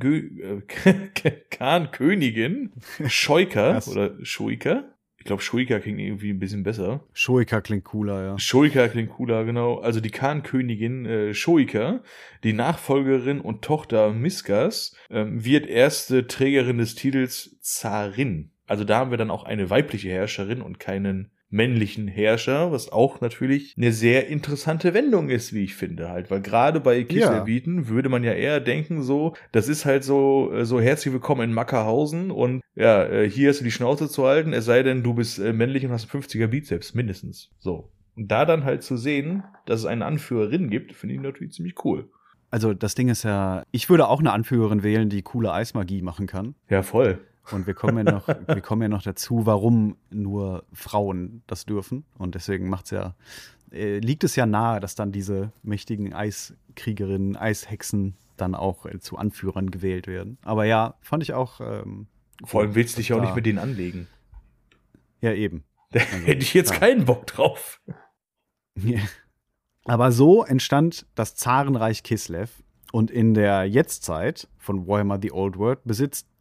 Khan-Königin Shoika oder Shoika. Ich glaube, Shoika klingt irgendwie ein bisschen besser. Shoika klingt cooler, ja. Shoika klingt cooler, genau. Also die Khan-Königin Shoika, die Nachfolgerin und Tochter Miskas, wird erste Trägerin des Titels Zarin. Also da haben wir dann auch eine weibliche Herrscherin und keinen männlichen Herrscher, was auch natürlich eine sehr interessante Wendung ist, wie ich finde halt, weil gerade bei Kisleviten würde man ja eher denken so, das ist halt so herzlich willkommen in Mackerhausen und ja, hier hast du die Schnauze zu halten, es sei denn, du bist männlich und hast 50er Bizeps, mindestens, so. Und da dann halt zu sehen, dass es eine Anführerin gibt, finde ich natürlich ziemlich cool. Also das Ding ist ja, ich würde auch eine Anführerin wählen, die coole Eismagie machen kann. Ja, voll. Und wir kommen ja noch dazu, warum nur Frauen das dürfen. Und deswegen liegt es ja nahe, dass dann diese mächtigen Eiskriegerinnen, Eishexen dann auch zu Anführern gewählt werden. Aber ja, fand ich auch. Vor allem willst du dich ja auch nicht mit denen anlegen. Ja, eben. Da hätte ich jetzt keinen Bock drauf. Ja. Aber so entstand das Zarenreich Kislev. Und in der Jetztzeit von Warhammer The Old World besitzt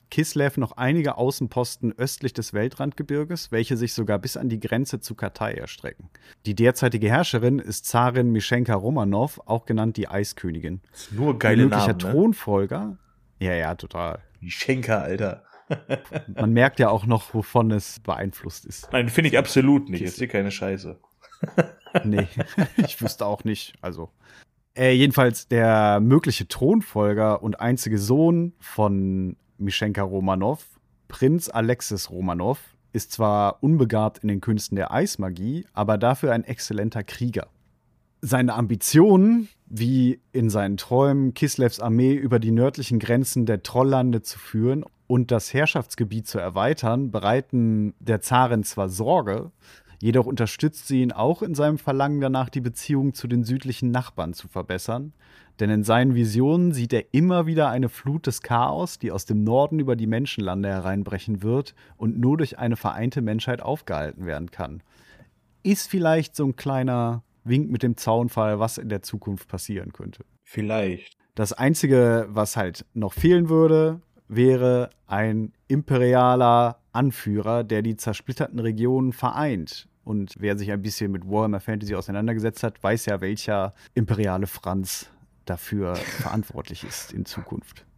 Kislev noch einige Außenposten östlich des Weltrandgebirges, welche sich sogar bis an die Grenze zu Katai erstrecken. Die derzeitige Herrscherin ist Zarin Mischenka Romanow, auch genannt die Eiskönigin. Nur geile Namen, möglicher Thronfolger. Ja, total. Mischenka, Alter. Man merkt ja auch noch, wovon es beeinflusst ist. Nein, finde ich absolut nicht. Jetzt hier keine Scheiße. Nee, ich wüsste auch nicht. Also. Jedenfalls der mögliche Thronfolger und einzige Sohn von Mischenka Romanow, Prinz Alexis Romanow, ist zwar unbegabt in den Künsten der Eismagie, aber dafür ein exzellenter Krieger. Seine Ambitionen, wie in seinen Träumen, Kislevs Armee über die nördlichen Grenzen der Trolllande zu führen und das Herrschaftsgebiet zu erweitern, bereiten der Zarin zwar Sorge, jedoch unterstützt sie ihn auch in seinem Verlangen danach, die Beziehung zu den südlichen Nachbarn zu verbessern. Denn in seinen Visionen sieht er immer wieder eine Flut des Chaos, die aus dem Norden über die Menschenlande hereinbrechen wird und nur durch eine vereinte Menschheit aufgehalten werden kann. Ist vielleicht so ein kleiner Wink mit dem Zaunpfahl, was in der Zukunft passieren könnte. Vielleicht. Das Einzige, was halt noch fehlen würde, wäre ein imperialer Anführer, der die zersplitterten Regionen vereint. Und wer sich ein bisschen mit Warhammer Fantasy auseinandergesetzt hat, weiß ja, welcher imperiale Franz dafür verantwortlich ist in Zukunft.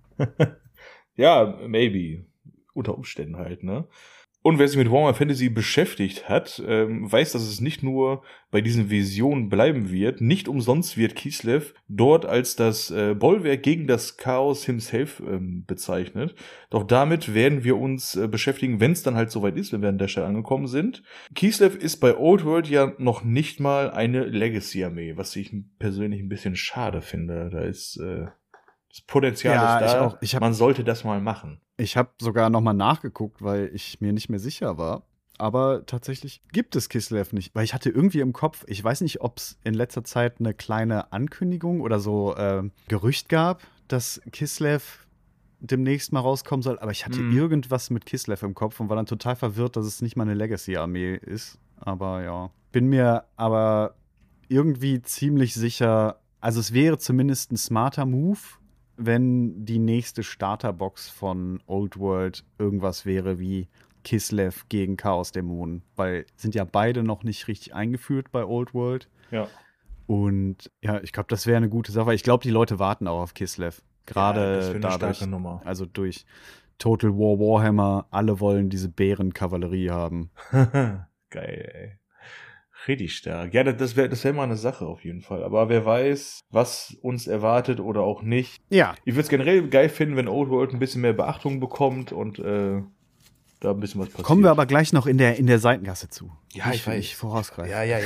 Ja, maybe. Unter Umständen halt, ne? Und wer sich mit Warhammer Fantasy beschäftigt hat, weiß, dass es nicht nur bei diesen Visionen bleiben wird. Nicht umsonst wird Kislev dort als das Bollwerk gegen das Chaos himself bezeichnet. Doch damit werden wir uns beschäftigen, wenn es dann halt soweit ist, wenn wir an der Stelle angekommen sind. Kislev ist bei Old World ja noch nicht mal eine Legacy-Armee, was ich persönlich ein bisschen schade finde. Da ist das Potenzial ist da. Man sollte das mal machen. Ich habe sogar noch mal nachgeguckt, weil ich mir nicht mehr sicher war. Aber tatsächlich gibt es Kislev nicht. Weil ich hatte irgendwie im Kopf, ich weiß nicht, ob es in letzter Zeit eine kleine Ankündigung oder so Gerücht gab, dass Kislev demnächst mal rauskommen soll. Aber ich hatte irgendwas mit Kislev im Kopf und war dann total verwirrt, dass es nicht mal eine Legacy-Armee ist. Aber ja, bin mir aber irgendwie ziemlich sicher, also es wäre zumindest ein smarter Move, wenn die nächste Starterbox von Old World irgendwas wäre wie Kislev gegen Chaosdämonen, weil sind ja beide noch nicht richtig eingeführt bei Old World. Ja. Und ja, ich glaube, das wäre eine gute Sache. Ich glaube, die Leute warten auch auf Kislev. Gerade dadurch, also durch Total War Warhammer, alle wollen diese Bärenkavallerie haben. Geil, ey. Richtig stark. Ja, das wär mal eine Sache auf jeden Fall. Aber wer weiß, was uns erwartet oder auch nicht. Ja. Ich würde es generell geil finden, wenn Old World ein bisschen mehr Beachtung bekommt und da ein bisschen was passiert. Kommen wir aber gleich noch in der Seitengasse zu. Ja, ich weiß. Ich vorausgreifen. Ja.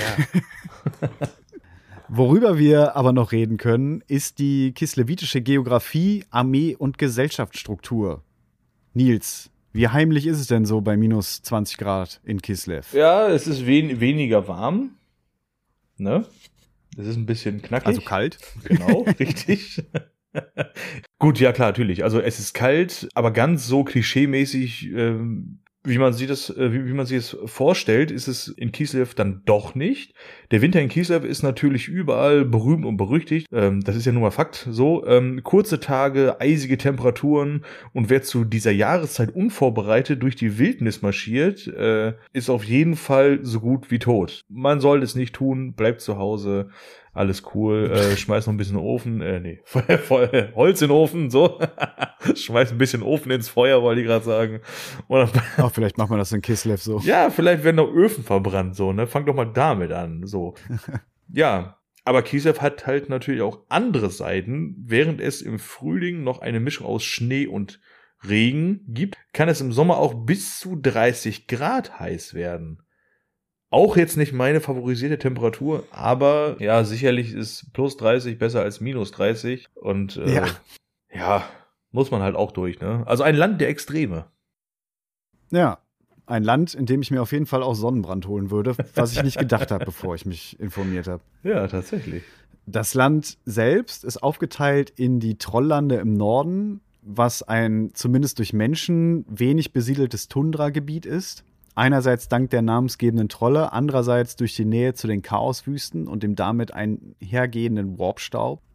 Worüber wir aber noch reden können, ist die kislevitische Geografie, Armee und Gesellschaftsstruktur. Nils, wie heimlich ist es denn so bei minus 20 Grad in Kislev? Ja, es ist weniger warm. Ne? Es ist ein bisschen knackig. Also kalt. Genau, richtig. Gut, ja klar, natürlich. Also es ist kalt, aber ganz so klischeemäßig, wie man sich das vorstellt, ist es in Kislev dann doch nicht. Der Winter in Kislev ist natürlich überall berühmt und berüchtigt. Das ist ja nun mal Fakt so. Kurze Tage, eisige Temperaturen und wer zu dieser Jahreszeit unvorbereitet durch die Wildnis marschiert, ist auf jeden Fall so gut wie tot. Man soll es nicht tun, bleibt zu Hause. Alles cool, schmeiß noch ein bisschen Ofen, Holz in den Ofen, so. Schmeiß ein bisschen Ofen ins Feuer, wollte ich gerade sagen. Vielleicht macht man das in Kislev so. Ja, vielleicht werden noch Öfen verbrannt, so, ne? Fang doch mal damit an, so. Ja, aber Kislev hat halt natürlich auch andere Seiten. Während es im Frühling noch eine Mischung aus Schnee und Regen gibt, kann es im Sommer auch bis zu 30 Grad heiß werden. Auch jetzt nicht meine favorisierte Temperatur, aber ja, sicherlich ist plus 30 besser als minus 30 und ja, muss man halt auch durch, ne? Also ein Land der Extreme. Ja, ein Land, in dem ich mir auf jeden Fall auch Sonnenbrand holen würde, was ich nicht gedacht habe, bevor ich mich informiert habe. Ja, tatsächlich. Das Land selbst ist aufgeteilt in die Trolllande im Norden, was ein zumindest durch Menschen wenig besiedeltes Tundragebiet ist. Einerseits dank der namensgebenden Trolle, andererseits durch die Nähe zu den Chaoswüsten und dem damit einhergehenden Warpstaub.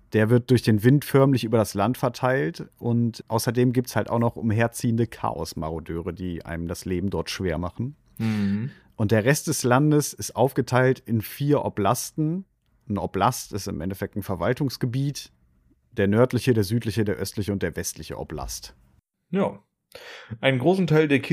Der wird durch den Wind förmlich über das Land verteilt und außerdem gibt es halt auch noch umherziehende Chaos-Marodeure, die einem das Leben dort schwer machen. Mhm. Und der Rest des Landes ist aufgeteilt in 4 Oblasten. Ein Oblast ist im Endeffekt ein Verwaltungsgebiet. Der nördliche, der südliche, der östliche und der westliche Oblast. Ja. Einen großen Teil der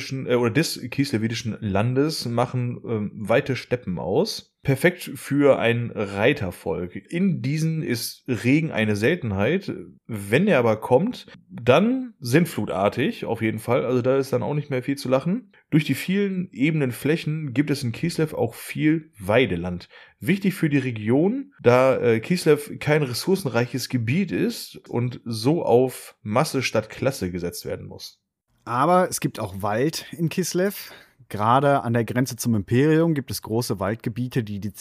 des kieslewitischen Landes machen weite Steppen aus. Perfekt für ein Reitervolk. In diesen ist Regen eine Seltenheit. Wenn er aber kommt, dann sintflutartig auf jeden Fall. Also da ist dann auch nicht mehr viel zu lachen. Durch die vielen ebenen Flächen gibt es in Kislev auch viel Weideland. Wichtig für die Region, da Kislev kein ressourcenreiches Gebiet ist und so auf Masse statt Klasse gesetzt werden muss. Aber es gibt auch Wald in Kislev. Gerade an der Grenze zum Imperium gibt es große Waldgebiete, die die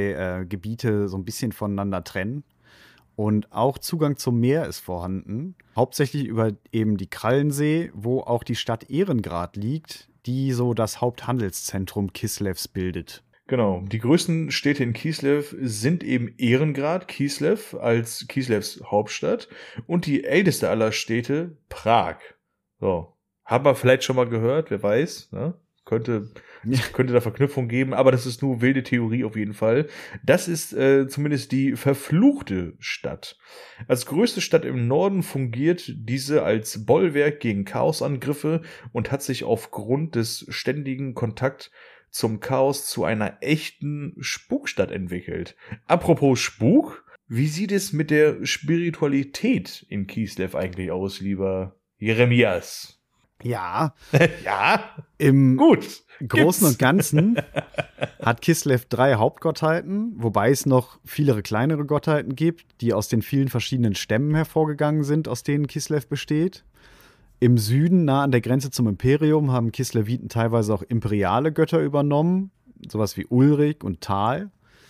2 Gebiete so ein bisschen voneinander trennen. Und auch Zugang zum Meer ist vorhanden. Hauptsächlich über eben die Krallensee, wo auch die Stadt Ehrengrad liegt, die so das Haupthandelszentrum Kislevs bildet. Genau, die größten Städte in Kislev sind eben Ehrengrad, Kislev als Kislevs Hauptstadt und die älteste aller Städte, Prag. So, haben wir vielleicht schon mal gehört, wer weiß, ne? Könnte da Verknüpfung geben, aber das ist nur wilde Theorie auf jeden Fall. Das ist zumindest die verfluchte Stadt. Als größte Stadt im Norden fungiert diese als Bollwerk gegen Chaosangriffe und hat sich aufgrund des ständigen Kontakts zum Chaos zu einer echten Spukstadt entwickelt. Apropos Spuk, wie sieht es mit der Spiritualität in Kislev eigentlich aus, lieber Jeremias? Ja. Ja? Im Gut. Großen und Ganzen hat Kislev 3 Hauptgottheiten, wobei es noch viele kleinere Gottheiten gibt, die aus den vielen verschiedenen Stämmen hervorgegangen sind, aus denen Kislev besteht. Im Süden, nah an der Grenze zum Imperium, haben Kisleviten teilweise auch imperiale Götter übernommen, sowas wie Ulrich und Tal.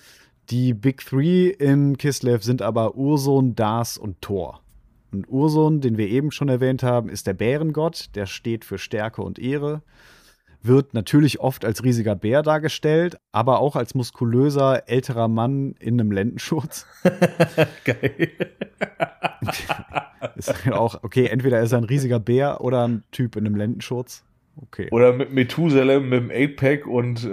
Die Big Three in Kislev sind aber Ursun, Das und Thor. Und Ursun, den wir eben schon erwähnt haben, ist der Bärengott, der steht für Stärke und Ehre. Wird natürlich oft als riesiger Bär dargestellt, aber auch als muskulöser, älterer Mann in einem Lendenschurz. Geil. Ist auch, okay, entweder ist er ein riesiger Bär oder ein Typ in einem Lendenschurz. Okay. Oder mit Methusalem, mit dem 8-Pack und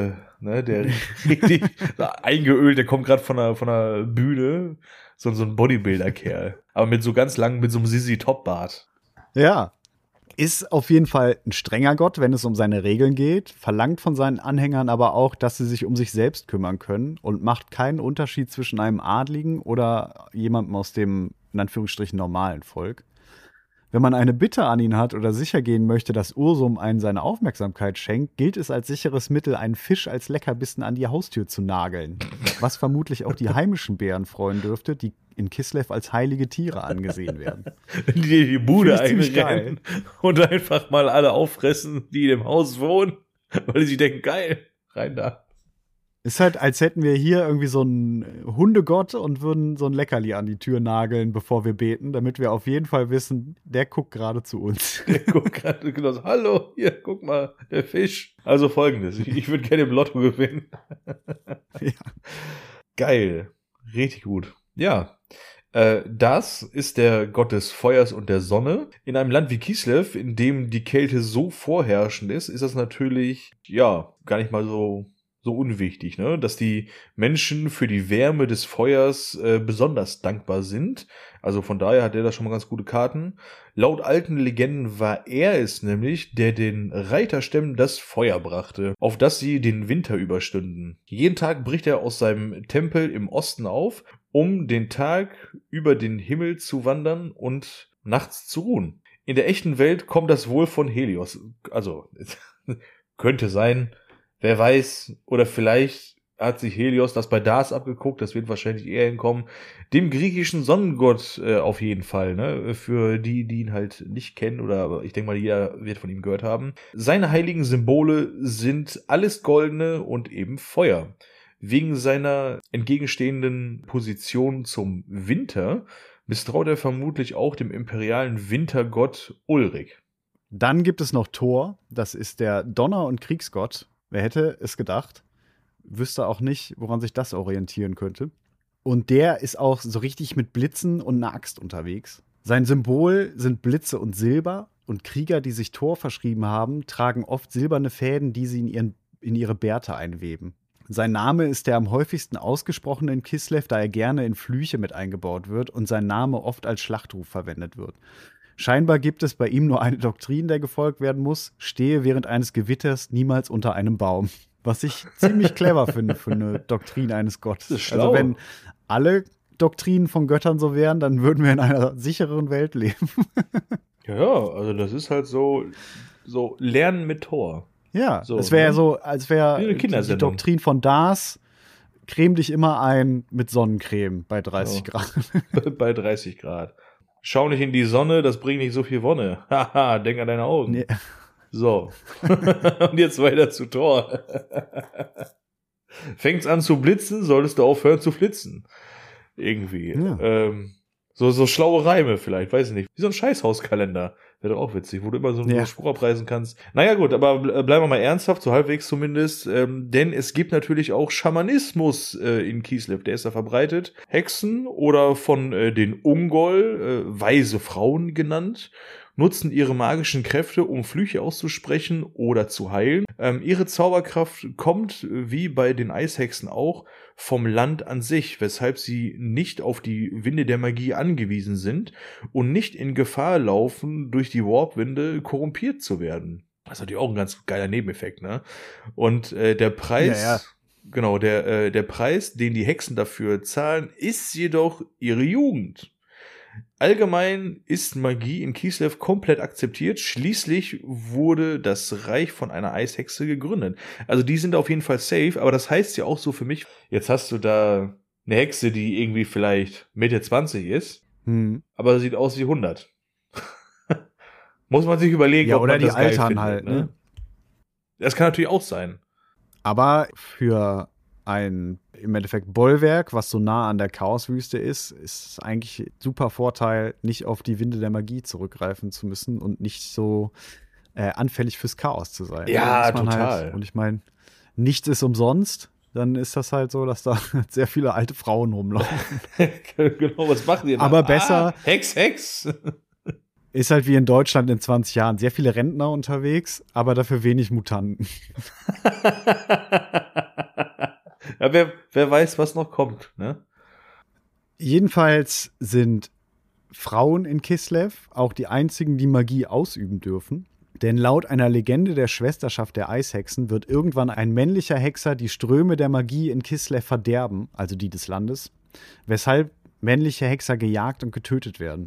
der richtig eingeölt, der kommt gerade von der Bühne. So ein Bodybuilder-Kerl. Aber mit so ganz langem, mit so einem Sisi-Top-Bart. Ja. Ist auf jeden Fall ein strenger Gott, wenn es um seine Regeln geht, verlangt von seinen Anhängern aber auch, dass sie sich um sich selbst kümmern können und macht keinen Unterschied zwischen einem Adligen oder jemandem aus dem, in Anführungsstrichen, normalen Volk. Wenn man eine Bitte an ihn hat oder sicher gehen möchte, dass Ursum einen seine Aufmerksamkeit schenkt, gilt es als sicheres Mittel, einen Fisch als Leckerbissen an die Haustür zu nageln. Was vermutlich auch die heimischen Bären freuen dürfte, die in Kislev als heilige Tiere angesehen werden. Wenn die Bude einrennen und einfach mal alle auffressen, die in dem Haus wohnen, weil sie denken, geil, rein da. Ist halt, als hätten wir hier irgendwie so einen Hundegott und würden so ein Leckerli an die Tür nageln, bevor wir beten, damit wir auf jeden Fall wissen, der guckt gerade zu uns. Der guckt gerade, genau so, hallo, hier, guck mal, der Fisch. Also folgendes, ich würde gerne im Lotto gewinnen. Ja. Geil, richtig gut. Ja, das ist der Gott des Feuers und der Sonne. In einem Land wie Kislev, in dem die Kälte so vorherrschend ist das natürlich, ja, gar nicht mal so unwichtig, ne? Dass die Menschen für die Wärme des Feuers besonders dankbar sind. Also von daher hat er da schon mal ganz gute Karten. Laut alten Legenden war er es nämlich, der den Reiterstämmen das Feuer brachte, auf das sie den Winter überstünden. Jeden Tag bricht er aus seinem Tempel im Osten auf, um den Tag über den Himmel zu wandern und nachts zu ruhen. In der echten Welt kommt das wohl von Helios. Also, könnte sein, wer weiß, oder vielleicht hat sich Helios das bei Das abgeguckt, das wird wahrscheinlich eher hinkommen. Dem griechischen Sonnengott auf jeden Fall, ne? Für die ihn halt nicht kennen, oder ich denke mal, jeder wird von ihm gehört haben. Seine heiligen Symbole sind alles Goldene und eben Feuer. Wegen seiner entgegenstehenden Position zum Winter misstraut er vermutlich auch dem imperialen Wintergott Ulrich. Dann gibt es noch Thor, das ist der Donner- und Kriegsgott. Wer hätte es gedacht? Wüsste auch nicht, woran sich das orientieren könnte. Und der ist auch so richtig mit Blitzen und einer Axt unterwegs. Sein Symbol sind Blitze und Silber. Und Krieger, die sich Thor verschrieben haben, tragen oft silberne Fäden, die sie in ihre Bärte einweben. Sein Name ist der am häufigsten ausgesprochene in Kislev, da er gerne in Flüche mit eingebaut wird und sein Name oft als Schlachtruf verwendet wird. Scheinbar gibt es bei ihm nur eine Doktrin, der gefolgt werden muss: Stehe während eines Gewitters niemals unter einem Baum. Was ich ziemlich clever finde für eine Doktrin eines Gottes. Das ist schlau. Also wenn alle Doktrinen von Göttern so wären, dann würden wir in einer sichereren Welt leben. Ja, also das ist halt so Lernen mit Thor. Ja, so, es wäre so, als wäre die Doktrin von Das: Creme dich immer ein mit Sonnencreme bei 30 Grad. Bei 30 Grad. Schau nicht in die Sonne, das bringt nicht so viel Wonne. Haha, denk an deine Augen. Nee. So. Und jetzt weiter zu Thor. Fängt's an zu blitzen, solltest du aufhören zu flitzen. Irgendwie. Ja. So schlaue Reime vielleicht, weiß ich nicht. Wie so ein Scheißhauskalender. Wäre doch auch witzig, wo du immer so einen Spruch abreißen kannst. Naja gut, aber bleiben wir mal ernsthaft, so halbwegs zumindest. Denn es gibt natürlich auch Schamanismus in Kislev. Der ist da verbreitet. Hexen oder von den Ungol, weise Frauen genannt, nutzen ihre magischen Kräfte, um Flüche auszusprechen oder zu heilen. Ihre Zauberkraft kommt, wie bei den Eishexen auch, vom Land an sich, weshalb sie nicht auf die Winde der Magie angewiesen sind und nicht in Gefahr laufen, durch die Warpwinde korrumpiert zu werden. Das ist natürlich auch ein ganz geiler Nebeneffekt, ne? Und der Preis, genau, der Preis, den die Hexen dafür zahlen, ist jedoch ihre Jugend. Allgemein ist Magie in Kislev komplett akzeptiert. Schließlich wurde das Reich von einer Eishexe gegründet. Also die sind auf jeden Fall safe, aber das heißt ja auch so für mich, jetzt hast du da eine Hexe, die irgendwie vielleicht Mitte 20 ist, aber sieht aus wie 100. Muss man sich überlegen, ja, ob oder man die das geil altern findet, halt, ne? Das kann natürlich auch sein. Aber für ein im Endeffekt Bollwerk, was so nah an der Chaoswüste ist eigentlich super Vorteil, nicht auf die Winde der Magie zurückgreifen zu müssen und nicht so anfällig fürs Chaos zu sein. Ja, total. Halt, und ich meine, nichts ist umsonst. Dann ist das halt so, dass da sehr viele alte Frauen rumlaufen. Genau, was machen die denn? Aber besser. Hex. Ist halt wie in Deutschland in 20 Jahren. Sehr viele Rentner unterwegs, aber dafür wenig Mutanten. Ja, wer weiß, was noch kommt, ne? Jedenfalls sind Frauen in Kislev auch die einzigen, die Magie ausüben dürfen. Denn laut einer Legende der Schwesterschaft der Eishexen wird irgendwann ein männlicher Hexer die Ströme der Magie in Kislev verderben, also die des Landes, weshalb männliche Hexer gejagt und getötet werden.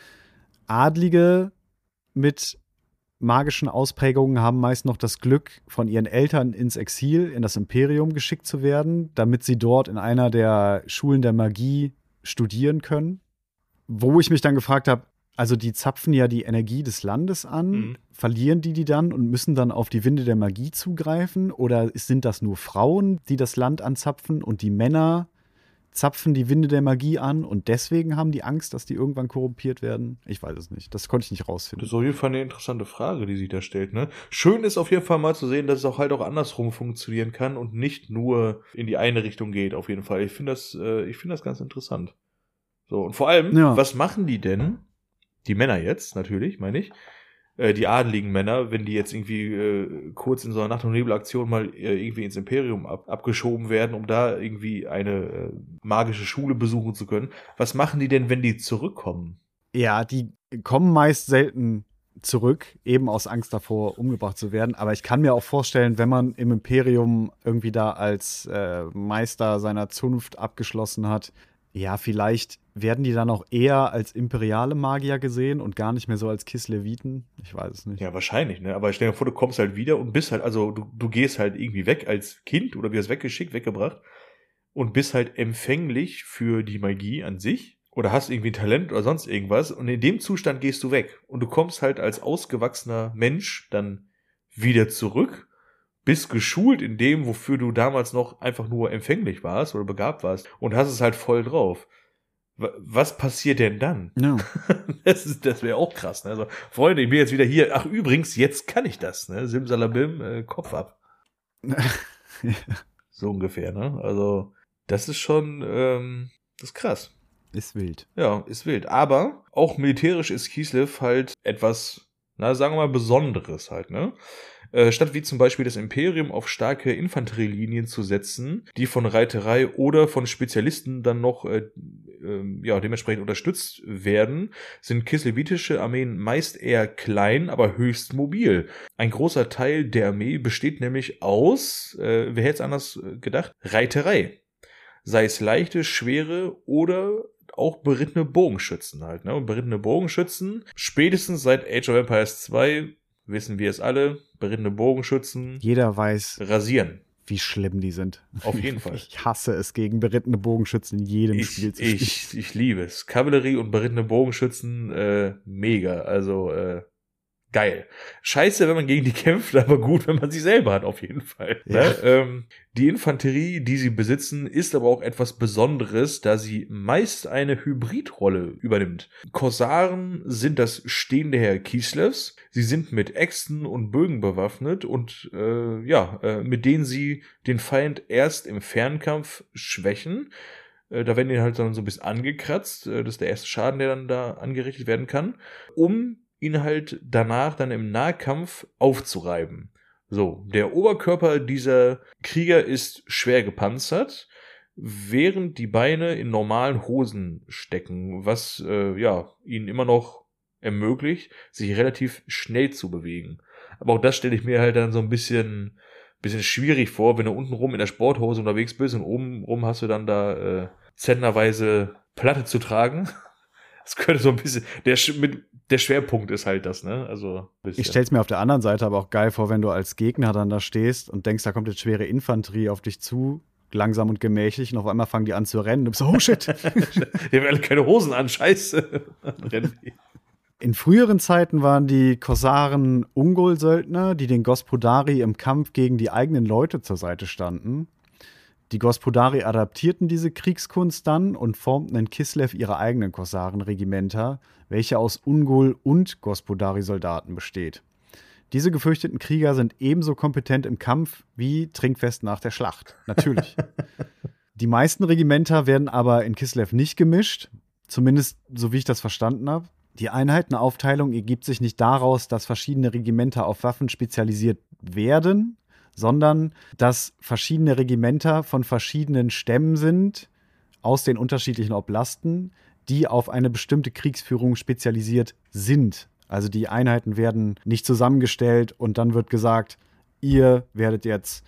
Adlige mit magischen Ausprägungen haben meist noch das Glück, von ihren Eltern ins Exil, in das Imperium geschickt zu werden, damit sie dort in einer der Schulen der Magie studieren können. Wo ich mich dann gefragt habe, also die zapfen ja die Energie des Landes an, verlieren die dann und müssen dann auf die Winde der Magie zugreifen? Oder sind das nur Frauen, die das Land anzapfen und die Männer zapfen die Winde der Magie an und deswegen haben die Angst, dass die irgendwann korrumpiert werden? Ich weiß es nicht. Das konnte ich nicht rausfinden. Das ist auf jeden Fall eine interessante Frage, die sich da stellt, ne? Schön ist auf jeden Fall mal zu sehen, dass es auch halt auch andersrum funktionieren kann und nicht nur in die eine Richtung geht, auf jeden Fall. Ich finde das ganz interessant. So, und vor allem, was machen die denn? Die Männer jetzt, natürlich, meine ich. Die adeligen Männer, wenn die jetzt irgendwie kurz in so einer Nacht- und Nebel-Aktion mal irgendwie ins Imperium abgeschoben werden, um da irgendwie eine magische Schule besuchen zu können. Was machen die denn, wenn die zurückkommen? Ja, die kommen meist selten zurück, eben aus Angst davor, umgebracht zu werden. Aber ich kann mir auch vorstellen, wenn man im Imperium irgendwie da als Meister seiner Zunft abgeschlossen hat, ja, vielleicht werden die dann auch eher als imperiale Magier gesehen und gar nicht mehr so als Kisleviten? Ich weiß es nicht. Ja, wahrscheinlich, ne? Aber stell dir vor, du kommst halt wieder und bist halt, also du gehst halt irgendwie weg als Kind oder wirst weggeschickt, weggebracht und bist halt empfänglich für die Magie an sich oder hast irgendwie ein Talent oder sonst irgendwas und in dem Zustand gehst du weg und du kommst halt als ausgewachsener Mensch dann wieder zurück, bist geschult in dem, wofür du damals noch einfach nur empfänglich warst oder begabt warst und hast es halt voll drauf. Was passiert denn dann? Ja. Das wäre auch krass, ne? Also, Freunde, ich bin jetzt wieder hier. Ach, übrigens, jetzt kann ich das, ne? Simsalabim, Kopf ab. So ungefähr, ne? Also, das ist schon Das ist krass. Ist wild. Ja, ist wild. Aber auch militärisch ist Kislev halt etwas, sagen wir mal, Besonderes halt, ne? Statt wie zum Beispiel das Imperium auf starke Infanterielinien zu setzen, die von Reiterei oder von Spezialisten dann noch dementsprechend unterstützt werden, sind kislevitische Armeen meist eher klein, aber höchst mobil. Ein großer Teil der Armee besteht nämlich aus, wer hätte es anders gedacht, Reiterei. Sei es leichte, schwere oder auch berittene Bogenschützen halt, ne? Und berittene Bogenschützen, spätestens seit Age of Empires 2, wissen wir es alle, berittene Bogenschützen. Jeder weiß, rasieren. Wie schlimm die sind. Auf jeden Fall. Ich hasse es, gegen berittene Bogenschützen in jedem Spiel zu spielen. Ich liebe es. Kavallerie und berittene Bogenschützen, mega. Also, geil. Scheiße, wenn man gegen die kämpft, aber gut, wenn man sie selber hat, auf jeden Fall. Ja. Ne? Die Infanterie, die sie besitzen, ist aber auch etwas Besonderes, da sie meist eine Hybridrolle übernimmt. Korsaren sind das stehende Heer Kislevs. Sie sind mit Äxten und Bögen bewaffnet und mit denen sie den Feind erst im Fernkampf schwächen. Da werden die halt dann so ein bisschen angekratzt. Das ist der erste Schaden, der dann da angerichtet werden kann, um ihn halt danach dann im Nahkampf aufzureiben. So, der Oberkörper dieser Krieger ist schwer gepanzert, während die Beine in normalen Hosen stecken, was ihnen immer noch ermöglicht, sich relativ schnell zu bewegen. Aber auch das stelle ich mir halt dann so ein bisschen schwierig vor, wenn du untenrum in der Sporthose unterwegs bist und obenrum hast du dann da zentnerweise Platte zu tragen. Das könnte so ein bisschen, der Schwerpunkt ist halt das, ne? Also ich stell's mir auf der anderen Seite aber auch geil vor, wenn du als Gegner dann da stehst und denkst, da kommt jetzt schwere Infanterie auf dich zu, langsam und gemächlich, und auf einmal fangen die an zu rennen. Du bist so, oh shit. Die haben alle keine Hosen an, scheiße. In früheren Zeiten waren die Korsaren Ungol-Söldner, die den Gospodari im Kampf gegen die eigenen Leute zur Seite standen. Die Gospodari adaptierten diese Kriegskunst dann und formten in Kislev ihre eigenen Korsarenregimenter, welche aus Ungol- und Gospodari-Soldaten besteht. Diese gefürchteten Krieger sind ebenso kompetent im Kampf wie trinkfest nach der Schlacht. Natürlich. Die meisten Regimenter werden aber in Kislev nicht gemischt, zumindest so wie ich das verstanden habe. Die Einheitenaufteilung ergibt sich nicht daraus, dass verschiedene Regimenter auf Waffen spezialisiert werden, sondern dass verschiedene Regimenter von verschiedenen Stämmen sind, aus den unterschiedlichen Oblasten, die auf eine bestimmte Kriegsführung spezialisiert sind. Also die Einheiten werden nicht zusammengestellt und dann wird gesagt, ihr werdet jetzt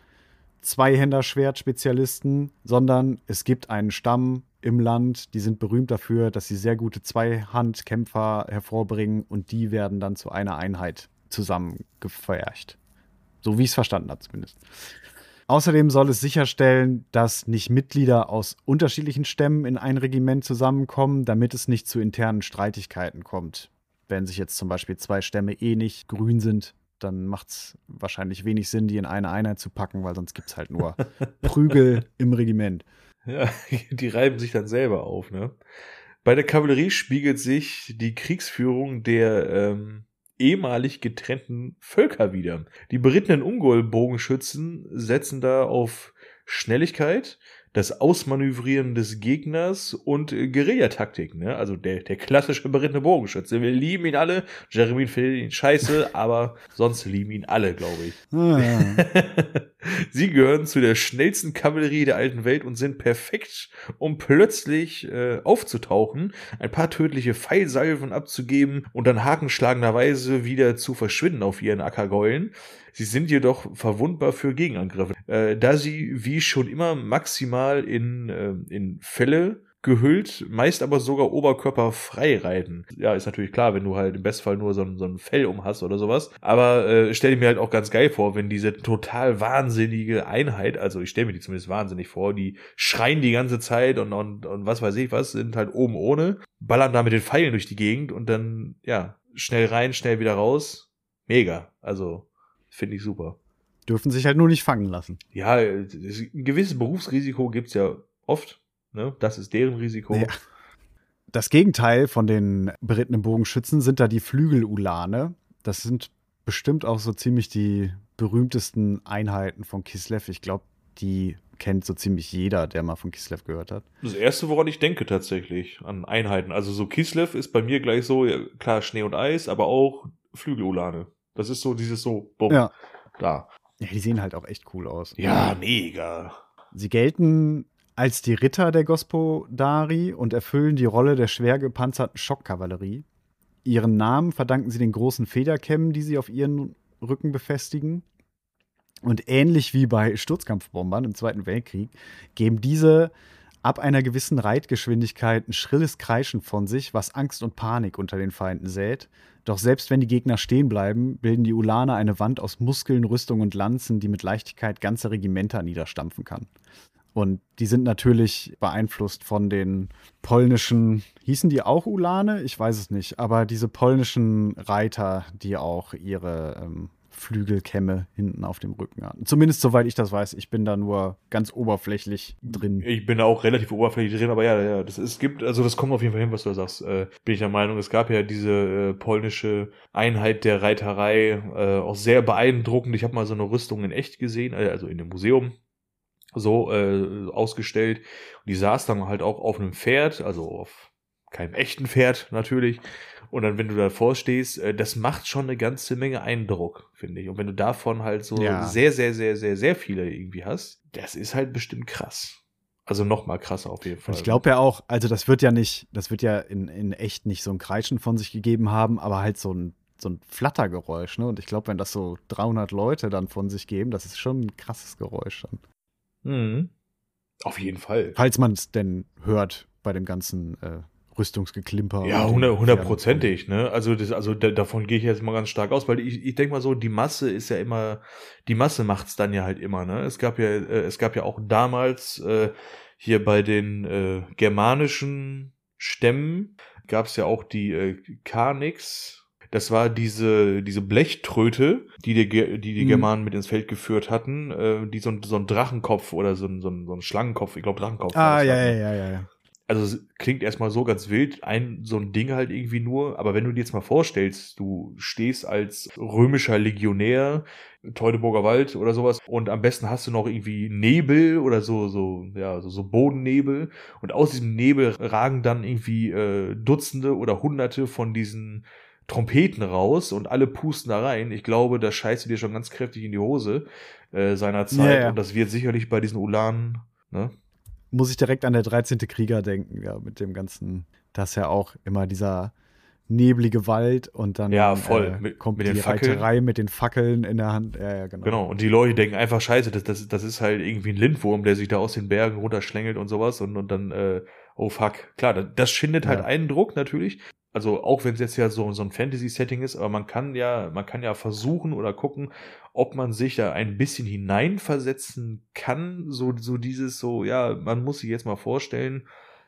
Zweihänderschwert-Spezialisten, sondern es gibt einen Stamm im Land, die sind berühmt dafür, dass sie sehr gute Zweihandkämpfer hervorbringen und die werden dann zu einer Einheit zusammengepfercht. So wie ich es verstanden habe zumindest. Außerdem soll es sicherstellen, dass nicht Mitglieder aus unterschiedlichen Stämmen in ein Regiment zusammenkommen, damit es nicht zu internen Streitigkeiten kommt. Wenn sich jetzt zum Beispiel zwei Stämme nicht grün sind, dann macht es wahrscheinlich wenig Sinn, die in eine Einheit zu packen, weil sonst gibt es halt nur Prügel im Regiment. Ja, die reiben sich dann selber auf, ne? Bei der Kavallerie spiegelt sich die Kriegsführung der ehemalig getrennten Völker wieder. Die berittenen Ungol-Bogenschützen setzen da auf Schnelligkeit, das Ausmanövrieren des Gegners und Guerillataktik, ne? Also der klassische berittene Bogenschütze. Wir lieben ihn alle. Jeremy findet ihn scheiße, aber sonst lieben ihn alle, glaube ich. Ja. Sie gehören zu der schnellsten Kavallerie der alten Welt und sind perfekt, um plötzlich aufzutauchen, ein paar tödliche Pfeilsalven abzugeben und dann hakenschlagenderweise wieder zu verschwinden auf ihren Ackergäulen. Sie sind jedoch verwundbar für Gegenangriffe, da sie wie schon immer maximal in Felle gehüllt, meist aber sogar oberkörperfrei reiten. Ja, ist natürlich klar, wenn du halt im Bestfall nur so ein Fell um hast oder sowas. Aber stell dir mir halt auch ganz geil vor, wenn diese total wahnsinnige Einheit, also ich stelle mir die zumindest wahnsinnig vor, die schreien die ganze Zeit und was weiß ich was, sind halt oben ohne, ballern da mit den Pfeilen durch die Gegend und dann, ja, schnell rein, schnell wieder raus. Mega. Also finde ich super. Dürfen sich halt nur nicht fangen lassen. Ja, ein gewisses Berufsrisiko gibt's ja oft. Ne? Das ist deren Risiko. Ja. Das Gegenteil von den berittenen Bogenschützen sind da die Flügelulane. Das sind bestimmt auch so ziemlich die berühmtesten Einheiten von Kislev. Ich glaube, die kennt so ziemlich jeder, der mal von Kislev gehört hat. Das erste, woran ich denke tatsächlich, an Einheiten. Also so Kislev ist bei mir gleich so, ja, klar, Schnee und Eis, aber auch Flügelulane. Das ist so dieses so, bumm, Ja. da. Ja, die sehen halt auch echt cool aus. Ja, mega. Sie gelten als die Ritter der Gospodari und erfüllen die Rolle der schwer gepanzerten Schockkavallerie. Ihren Namen verdanken sie den großen Federkämmen, die sie auf ihren Rücken befestigen. Und ähnlich wie bei Sturzkampfbombern im Zweiten Weltkrieg geben diese ab einer gewissen Reitgeschwindigkeit ein schrilles Kreischen von sich, was Angst und Panik unter den Feinden sät. Doch selbst wenn die Gegner stehen bleiben, bilden die Ulaner eine Wand aus Muskeln, Rüstung und Lanzen, die mit Leichtigkeit ganze Regimenter niederstampfen kann. Und die sind natürlich beeinflusst von den polnischen, hießen die auch Ulane? Ich weiß es nicht, aber diese polnischen Reiter, die auch ihre Flügelkämme hinten auf dem Rücken hatten. Zumindest soweit ich das weiß. Ich bin da nur ganz oberflächlich drin. Ich bin da auch relativ oberflächlich drin, aber ja, das kommt auf jeden Fall hin, was du da sagst. Bin ich der Meinung, es gab ja diese polnische Einheit der Reiterei, auch sehr beeindruckend. Ich habe mal so eine Rüstung in echt gesehen, also in einem Museum so ausgestellt. Und die saß dann halt auch auf einem Pferd, also auf keinem echten Pferd natürlich. Und dann, wenn du davor stehst, das macht schon eine ganze Menge Eindruck, finde ich. Und wenn du davon halt so sehr, sehr, sehr, sehr, sehr viele irgendwie hast, das ist halt bestimmt krass. Also noch mal krasser auf jeden Fall. Und ich glaube ja auch, also das wird ja in echt nicht so ein Kreischen von sich gegeben haben, aber halt so ein Flattergeräusch, ne? Und ich glaube, wenn das so 300 Leute dann von sich geben, das ist schon ein krasses Geräusch dann. Mhm. Auf jeden Fall. Falls man es denn hört bei dem ganzen Rüstungsgeklimper. Ja, 100%ig, ne? Also davon gehe ich jetzt mal ganz stark aus, weil ich denke mal so, die Masse ist ja immer, die Masse macht's dann ja halt immer, ne? Es gab ja auch damals hier bei den germanischen Stämmen gab's ja auch die Karniks. Das war diese Blechtröte, die Germanen mit ins Feld geführt hatten, die so ein Drachenkopf oder so ein Schlangenkopf, ich glaube Drachenkopf. Ja. Also es klingt erstmal so ganz wild, so ein Ding halt irgendwie nur, aber wenn du dir jetzt mal vorstellst, du stehst als römischer Legionär, Teutoburger Wald oder sowas und am besten hast du noch irgendwie Nebel oder so Bodennebel und aus diesem Nebel ragen dann irgendwie Dutzende oder Hunderte von diesen Trompeten raus und alle pusten da rein. Ich glaube, da scheißt du dir schon ganz kräftig in die Hose seinerzeit und das wird sicherlich bei diesen Ulanen, ne? Muss ich direkt an der 13. Krieger denken, ja, mit dem ganzen, das ist ja auch immer dieser neblige Wald und dann kommt mit die Reiterei mit den Fackeln in der Hand. Ja, genau. Genau, und die Leute denken einfach, scheiße, das ist halt irgendwie ein Lindwurm, der sich da aus den Bergen runterschlängelt und sowas und dann, oh fuck. Klar, das schindet halt Eindruck natürlich. Also auch wenn es jetzt ja so ein Fantasy-Setting ist, aber man kann ja versuchen oder gucken, ob man sich da ein bisschen hineinversetzen kann, so dieses so, ja, man muss sich jetzt mal vorstellen,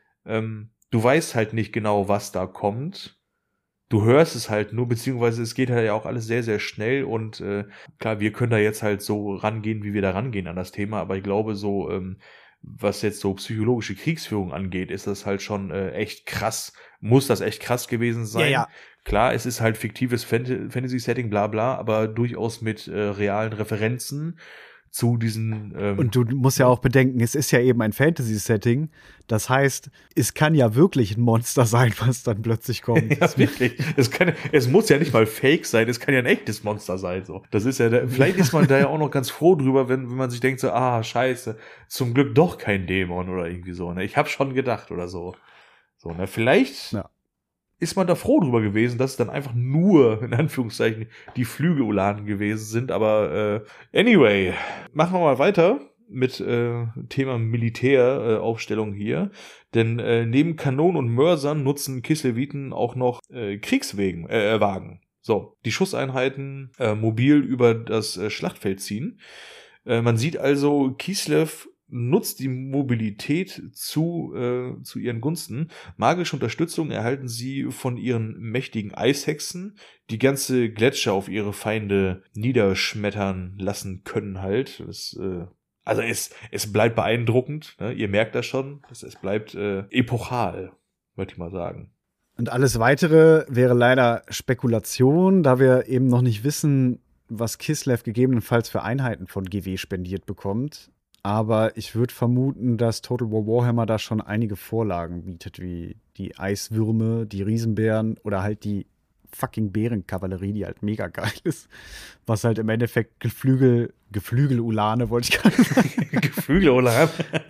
du weißt halt nicht genau, was da kommt. Du hörst es halt nur, beziehungsweise es geht halt ja auch alles sehr, sehr schnell und klar, wir können da jetzt halt so rangehen, wie wir da rangehen an das Thema, aber ich glaube so, was jetzt so psychologische Kriegsführung angeht, ist das halt schon echt krass. Muss das echt krass gewesen sein. Ja. Klar, es ist halt fiktives Fantasy-Setting, bla bla, aber durchaus mit realen Referenzen zu diesen und du musst ja auch bedenken, es ist ja eben ein Fantasy-Setting. Das heißt, es kann ja wirklich ein Monster sein, was dann plötzlich kommt. Ja, wirklich. Es muss ja nicht mal fake sein, es kann ja ein echtes Monster sein. So. Das ist ja, vielleicht ist man da ja auch noch ganz froh drüber, wenn man sich denkt so, scheiße, zum Glück doch kein Dämon oder irgendwie so. Ne? Ich hab schon gedacht oder so. So, ne? Vielleicht ist man da froh drüber gewesen, dass es dann einfach nur, in Anführungszeichen, die Flügelulanen gewesen sind. Aber anyway, machen wir mal weiter mit Thema Militäraufstellung hier. Denn neben Kanonen und Mörsern nutzen Kisleviten auch noch Kriegswagen. So, die Schusseinheiten mobil über das Schlachtfeld ziehen. Man sieht also, Kislev nutzt die Mobilität zu ihren Gunsten. Magische Unterstützung erhalten sie von ihren mächtigen Eishexen, die ganze Gletscher auf ihre Feinde niederschmettern lassen können halt. Also es bleibt beeindruckend, ne? Ihr merkt das schon. Es bleibt epochal, würde ich mal sagen. Und alles Weitere wäre leider Spekulation, da wir eben noch nicht wissen, was Kislev gegebenenfalls für Einheiten von GW spendiert bekommt. Aber ich würde vermuten, dass Total War Warhammer da schon einige Vorlagen bietet, wie die Eiswürme, die Riesenbären oder halt die fucking Bärenkavallerie, die halt mega geil ist. Was halt im Endeffekt Geflügel-Ulane, wollte ich gerade sagen. Geflügel-Ulane?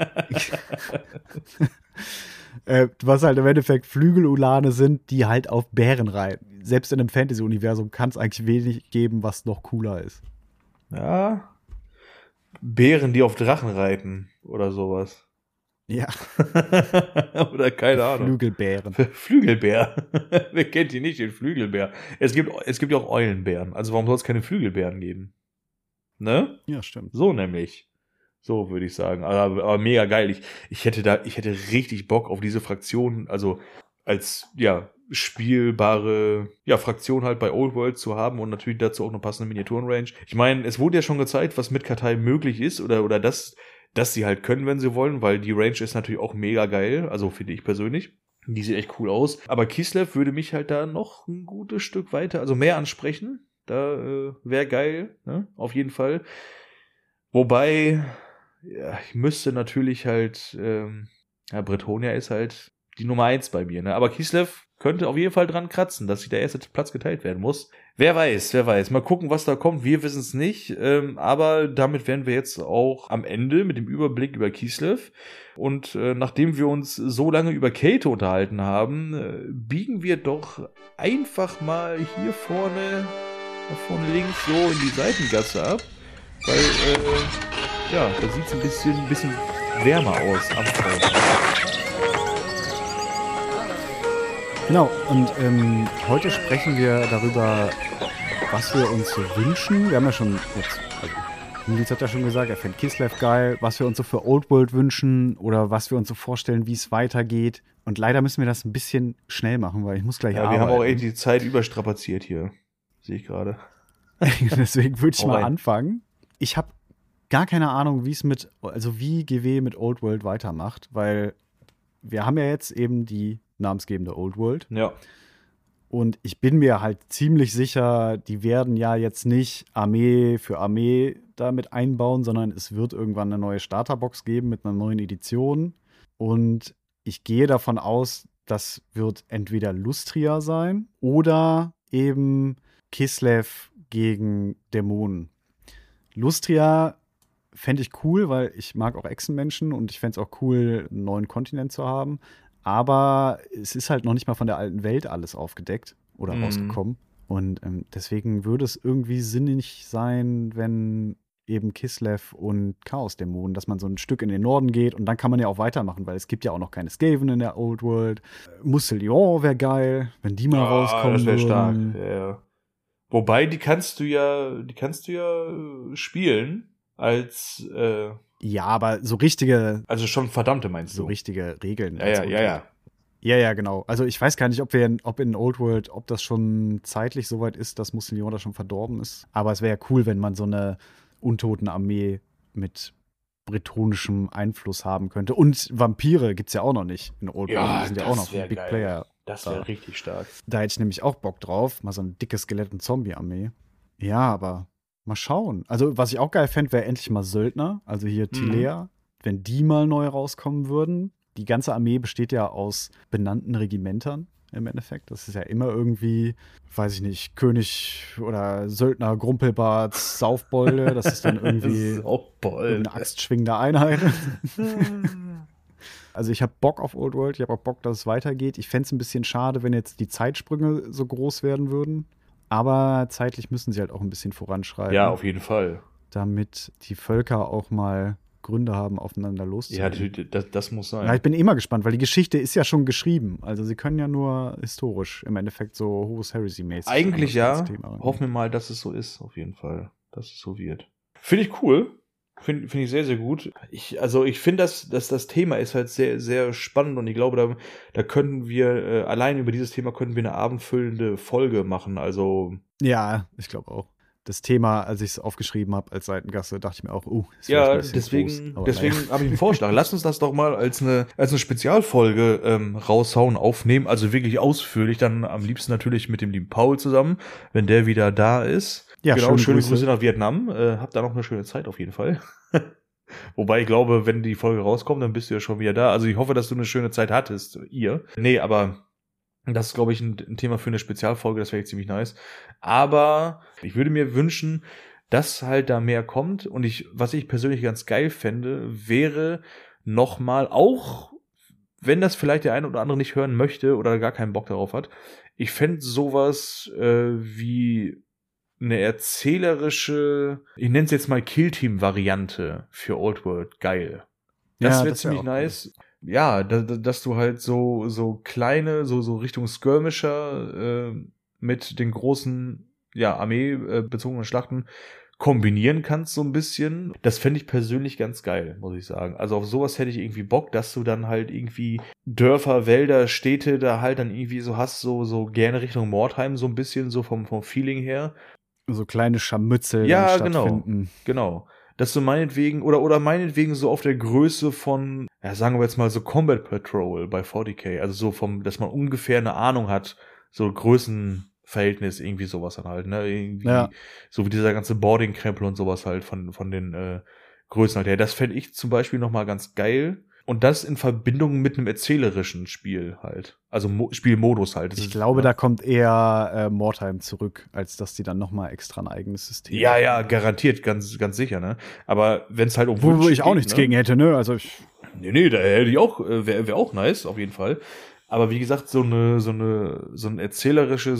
Was halt im Endeffekt Flügel-Ulane sind, die halt auf Bären reiten. Selbst in einem Fantasy-Universum kann es eigentlich wenig geben, was noch cooler ist. Ja. Bären, die auf Drachen reiten oder sowas. Ja. Oder keine Ahnung. Flügelbären. Flügelbär. Wer kennt die nicht, den Flügelbär? Es gibt ja auch Eulenbären. Also warum soll es keine Flügelbären geben? Ne? Ja, stimmt. So nämlich. So würde ich sagen. Aber mega geil. Ich hätte richtig Bock auf diese Fraktion, also als, ja, spielbare, ja, Fraktion halt bei Old World zu haben und natürlich dazu auch eine passende Miniaturenrange. Ich meine, es wurde ja schon gezeigt, was mit Kartei möglich ist oder dass sie halt können, wenn sie wollen, weil die Range ist natürlich auch mega geil, also finde ich persönlich. Die sieht echt cool aus. Aber Kislev würde mich halt da noch ein gutes Stück weiter, also mehr ansprechen. Da wäre geil, ne? Auf jeden Fall. Wobei, ja, ich müsste natürlich halt, ja, Bretonnia ist halt die Nummer 1 bei mir, ne? Aber Kislev könnte auf jeden Fall dran kratzen, dass sich der erste Platz geteilt werden muss. Wer weiß. Mal gucken, was da kommt. Wir wissen es nicht. Aber damit wären wir jetzt auch am Ende mit dem Überblick über Kislev. Und nachdem wir uns so lange über Kälte unterhalten haben, biegen wir doch einfach mal hier vorne links so in die Seitengasse ab. Weil, ja, da sieht es ein bisschen wärmer aus am Freitag. Genau, und heute sprechen wir darüber, was wir uns so wünschen. Wir haben ja schon jetzt, also Nils hat ja schon gesagt, er fände Kislev geil, was wir uns so für Old World wünschen oder was wir uns so vorstellen, wie es weitergeht. Und leider müssen wir das ein bisschen schnell machen, weil ich muss gleich arbeiten. Wir haben auch echt die Zeit überstrapaziert hier, sehe ich gerade. Deswegen würde ich mal anfangen. Ich habe gar keine Ahnung, wie GW mit Old World weitermacht, weil wir haben ja jetzt eben die namensgebende Old World. Ja. Und ich bin mir halt ziemlich sicher, die werden ja jetzt nicht Armee für Armee damit einbauen, sondern es wird irgendwann eine neue Starterbox geben mit einer neuen Edition. Und ich gehe davon aus, das wird entweder Lustria sein oder eben Kislev gegen Dämonen. Lustria fände ich cool, weil ich mag auch Echsenmenschen und ich fände es auch cool, einen neuen Kontinent zu haben. Aber es ist halt noch nicht mal von der alten Welt alles aufgedeckt oder rausgekommen. Und deswegen würde es irgendwie sinnig sein, wenn eben Kislev und Chaosdämonen, dass man so ein Stück in den Norden geht und dann kann man ja auch weitermachen, weil es gibt ja auch noch keine Skaven in der Old World. Musselion wäre geil, wenn die mal rauskommen. Das wäre stark, ja. Wobei, die kannst du ja spielen als ja, aber so richtige. Also schon verdammte meinst du? So richtige Regeln. Ja. Ja, genau. Also ich weiß gar nicht, ob in Old World, ob das schon zeitlich soweit ist, dass Musselion da schon verdorben ist. Aber es wäre ja cool, wenn man so eine Untotenarmee mit bretonischem Einfluss haben könnte. Und Vampire gibt's ja auch noch nicht in Old World. Die sind ja auch noch Big geil. Player. Das wäre richtig stark. Da hätte ich nämlich auch Bock drauf. Mal so ein dickes Skelett- und Zombie-Armee. Ja, aber mal schauen. Also, was ich auch geil fände, wäre endlich mal Söldner. Also hier Tilea. Wenn die mal neu rauskommen würden. Die ganze Armee besteht ja aus benannten Regimentern im Endeffekt. Das ist ja immer irgendwie, weiß ich nicht, König oder Söldner Grumpelbart Saufbolde. Das ist dann irgendwie eine axtschwingende Einheit. Also ich habe Bock auf Old World. Ich habe auch Bock, dass es weitergeht. Ich fände es ein bisschen schade, wenn jetzt die Zeitsprünge so groß werden würden. Aber zeitlich müssen sie halt auch ein bisschen voranschreiten. Ja, auf jeden Fall. Damit die Völker auch mal Gründe haben, aufeinander loszugehen. Ja, das muss sein. Ja, ich bin immer gespannt, weil die Geschichte ist ja schon geschrieben. Also sie können ja nur historisch im Endeffekt so Horus Heresy-mäßig. Eigentlich ja. Hoffen wir mal, dass es so ist, auf jeden Fall. Dass es so wird. Finde ich cool. Finde ich sehr, sehr gut. Ich finde, dass das Thema ist halt sehr, sehr spannend und ich glaube, da könnten wir, allein über dieses Thema könnten wir eine abendfüllende Folge machen. Also. Ja, ich glaube auch. Das Thema, als ich es aufgeschrieben habe als Seitengasse, dachte ich mir auch, ja, deswegen habe ich einen Vorschlag. Lass uns das doch mal als eine Spezialfolge raushauen, aufnehmen, also wirklich ausführlich, dann am liebsten natürlich mit dem lieben Paul zusammen, wenn der wieder da ist. Ja, genau, schöne Grüße nach Vietnam. Habt da noch eine schöne Zeit auf jeden Fall. Wobei ich glaube, wenn die Folge rauskommt, dann bist du ja schon wieder da. Also ich hoffe, dass du eine schöne Zeit hattest, ihr. Nee, aber das ist, glaube ich, ein Thema für eine Spezialfolge, das wäre ziemlich nice. Aber ich würde mir wünschen, dass halt da mehr kommt. Und was ich persönlich ganz geil fände, wäre nochmal, auch wenn das vielleicht der eine oder andere nicht hören möchte oder gar keinen Bock darauf hat, ich fände sowas wie eine erzählerische, ich nenne es jetzt mal Killteam-Variante für Old World geil. Das wäre ziemlich nice. Cool. Ja, dass du halt so kleine, so Richtung Skirmisher mit den großen, ja, armeebezogenen Schlachten kombinieren kannst so ein bisschen. Das fände ich persönlich ganz geil, muss ich sagen. Also auf sowas hätte ich irgendwie Bock, dass du dann halt irgendwie Dörfer, Wälder, Städte da halt dann irgendwie so hast, so gerne Richtung Mordheim so ein bisschen, so vom Feeling her. So kleine Scharmützel ja, stattfinden. Genau. Dass du meinetwegen, oder meinetwegen so auf der Größe von, ja, sagen wir jetzt mal so Combat Patrol bei 40k, also so dass man ungefähr eine Ahnung hat, so Größenverhältnis, irgendwie sowas dann halt, ne, irgendwie, so wie dieser ganze Boarding-Krempel und sowas halt von den Größen halt her. Das fände ich zum Beispiel nochmal ganz geil. Und das in Verbindung mit einem erzählerischen Spiel halt. Also Spielmodus halt. Ich glaube, da kommt eher Mordheim zurück, als dass die dann nochmal extra ein eigenes System haben. Ja, garantiert, ganz, ganz sicher, ne? Aber wenn es halt um Wo ich auch nichts gegen hätte, ne? Also Nee, da hätte ich auch, wäre auch nice, auf jeden Fall. Aber wie gesagt, so eine erzählerische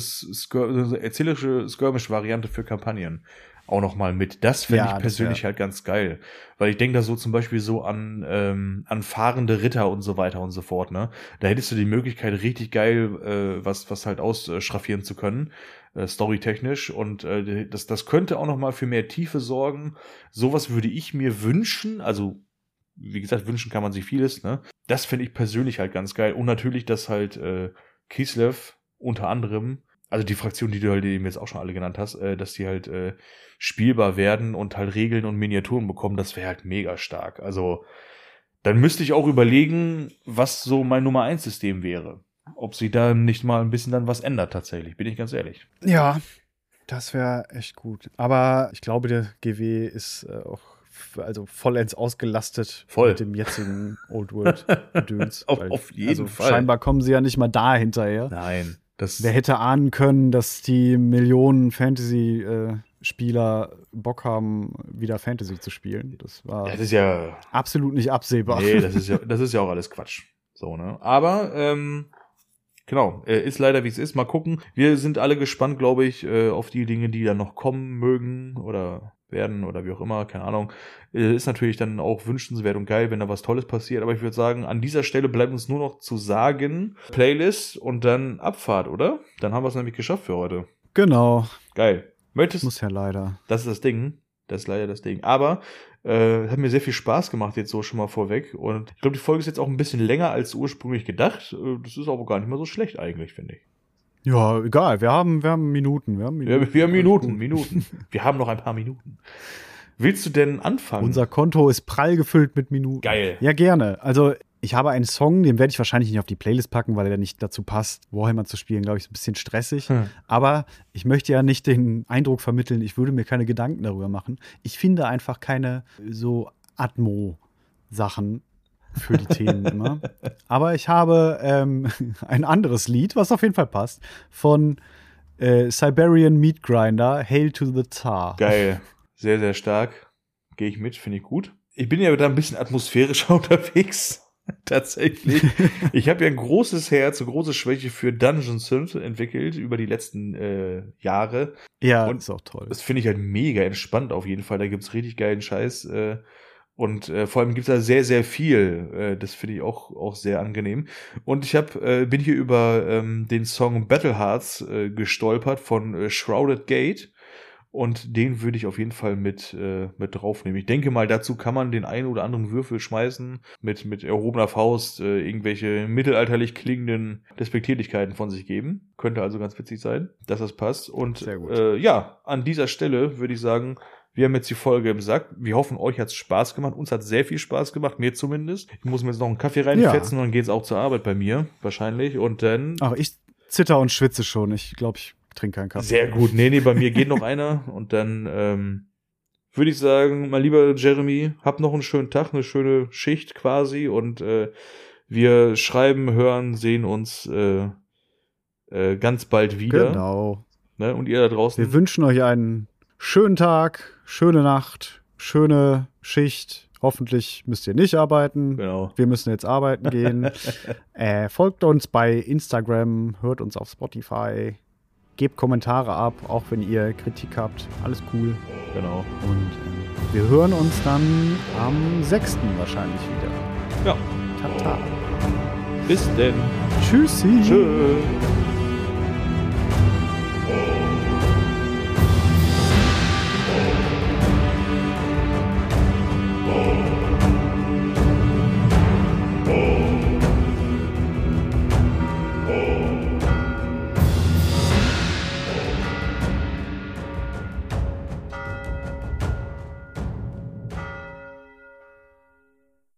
Skirmish-Variante für Kampagnen auch noch mal mit. Das finde ich persönlich halt ganz geil. Weil ich denke da so zum Beispiel so an fahrende Ritter und so weiter und so fort, ne? Da hättest du die Möglichkeit, richtig geil was halt ausschraffieren zu können, storytechnisch. Und das könnte auch noch mal für mehr Tiefe sorgen. Sowas würde ich mir wünschen, also wie gesagt, wünschen kann man sich vieles, ne? Das finde ich persönlich halt ganz geil. Und natürlich, dass halt Kislev unter anderem, also die Fraktion, die du halt eben jetzt auch schon alle genannt hast, dass die halt spielbar werden und halt Regeln und Miniaturen bekommen, das wäre halt mega stark. Also dann müsste ich auch überlegen, was so mein Nummer 1 System wäre. Ob sie da nicht mal ein bisschen dann was ändert tatsächlich, bin ich ganz ehrlich. Ja, das wäre echt gut. Aber ich glaube, der GW ist auch vollends ausgelastet mit dem jetzigen Old World Gedöns. Auf jeden Fall. Scheinbar kommen sie ja nicht mal da hinterher. Nein. Wer hätte ahnen können, dass die Millionen Fantasy-Spieler Bock haben, wieder Fantasy zu spielen? Das ist ja absolut nicht absehbar. Nee, das ist ja auch alles Quatsch. So, ne? Aber, genau, ist leider wie es ist. Mal gucken. Wir sind alle gespannt, glaube ich, auf die Dinge, die dann noch kommen mögen oder werden oder wie auch immer, keine Ahnung. Ist natürlich dann auch wünschenswert und geil, wenn da was Tolles passiert. Aber ich würde sagen, an dieser Stelle bleibt uns nur noch zu sagen, Playlist und dann Abfahrt, oder? Dann haben wir es nämlich geschafft für heute. Genau. Geil. Muss ja leider. Das ist das Ding. Das ist leider das Ding. Aber hat mir sehr viel Spaß gemacht jetzt so schon mal vorweg. Und ich glaube, die Folge ist jetzt auch ein bisschen länger als ursprünglich gedacht. Das ist aber gar nicht mal so schlecht eigentlich, finde ich. Ja, egal. Wir haben Minuten. Wir haben Minuten. Wir haben noch ein paar Minuten. Willst du denn anfangen? Unser Konto ist prall gefüllt mit Minuten. Geil. Ja, gerne. Also ich habe einen Song, den werde ich wahrscheinlich nicht auf die Playlist packen, weil er nicht dazu passt, Warhammer zu spielen, glaube ich, ist ein bisschen stressig. Aber ich möchte ja nicht den Eindruck vermitteln, ich würde mir keine Gedanken darüber machen. Ich finde einfach keine so Atmo-Sachen für die Themen immer. Aber ich habe ein anderes Lied, was auf jeden Fall passt, von Siberian Meat Grinder, Hail to the Tsar. Geil. Sehr, sehr stark. Gehe ich mit, finde ich gut. Ich bin ja da ein bisschen atmosphärischer unterwegs. Tatsächlich. Ich habe ja ein großes Herz, eine große Schwäche für Dungeon Synth entwickelt über die letzten Jahre. Ja, und ist auch toll. Das finde ich halt mega entspannt auf jeden Fall. Da gibt's richtig geilen Scheiß. Und vor allem gibt's da sehr, sehr viel. Das finde ich auch sehr angenehm. Und ich bin hier über den Song Battle Hearts gestolpert von Shrouded Gate. Und den würde ich auf jeden Fall mit draufnehmen. Ich denke mal, dazu kann man den einen oder anderen Würfel schmeißen, mit erhobener Faust irgendwelche mittelalterlich klingenden Despektierlichkeiten von sich geben. Könnte also ganz witzig sein, dass das passt. Und sehr gut. Ja, an dieser Stelle würde ich sagen, wir haben jetzt die Folge im Sack. Wir hoffen, euch hat's Spaß gemacht. Uns hat sehr viel Spaß gemacht, mir zumindest. Ich muss mir jetzt noch einen Kaffee reinfetzen und dann geht's auch zur Arbeit bei mir, wahrscheinlich. Und dann... Ach, ich zitter und schwitze schon. Ich glaube, ich trinke keinen Kaffee. Sehr gut. Nee, bei mir geht noch einer. Und dann würde ich sagen, mein lieber Jeremy, hab noch einen schönen Tag, eine schöne Schicht quasi und wir schreiben, hören, sehen uns ganz bald wieder. Genau. Ne? Und ihr da draußen. Wir wünschen euch einen schönen Tag, schöne Nacht, schöne Schicht. Hoffentlich müsst ihr nicht arbeiten. Genau. Wir müssen jetzt arbeiten gehen. Folgt uns bei Instagram, hört uns auf Spotify. Gebt Kommentare ab, auch wenn ihr Kritik habt. Alles cool. Genau. Und wir hören uns dann am 6. wahrscheinlich wieder. Ja. Tata. Bis denn. Tschüssi. Tschüss.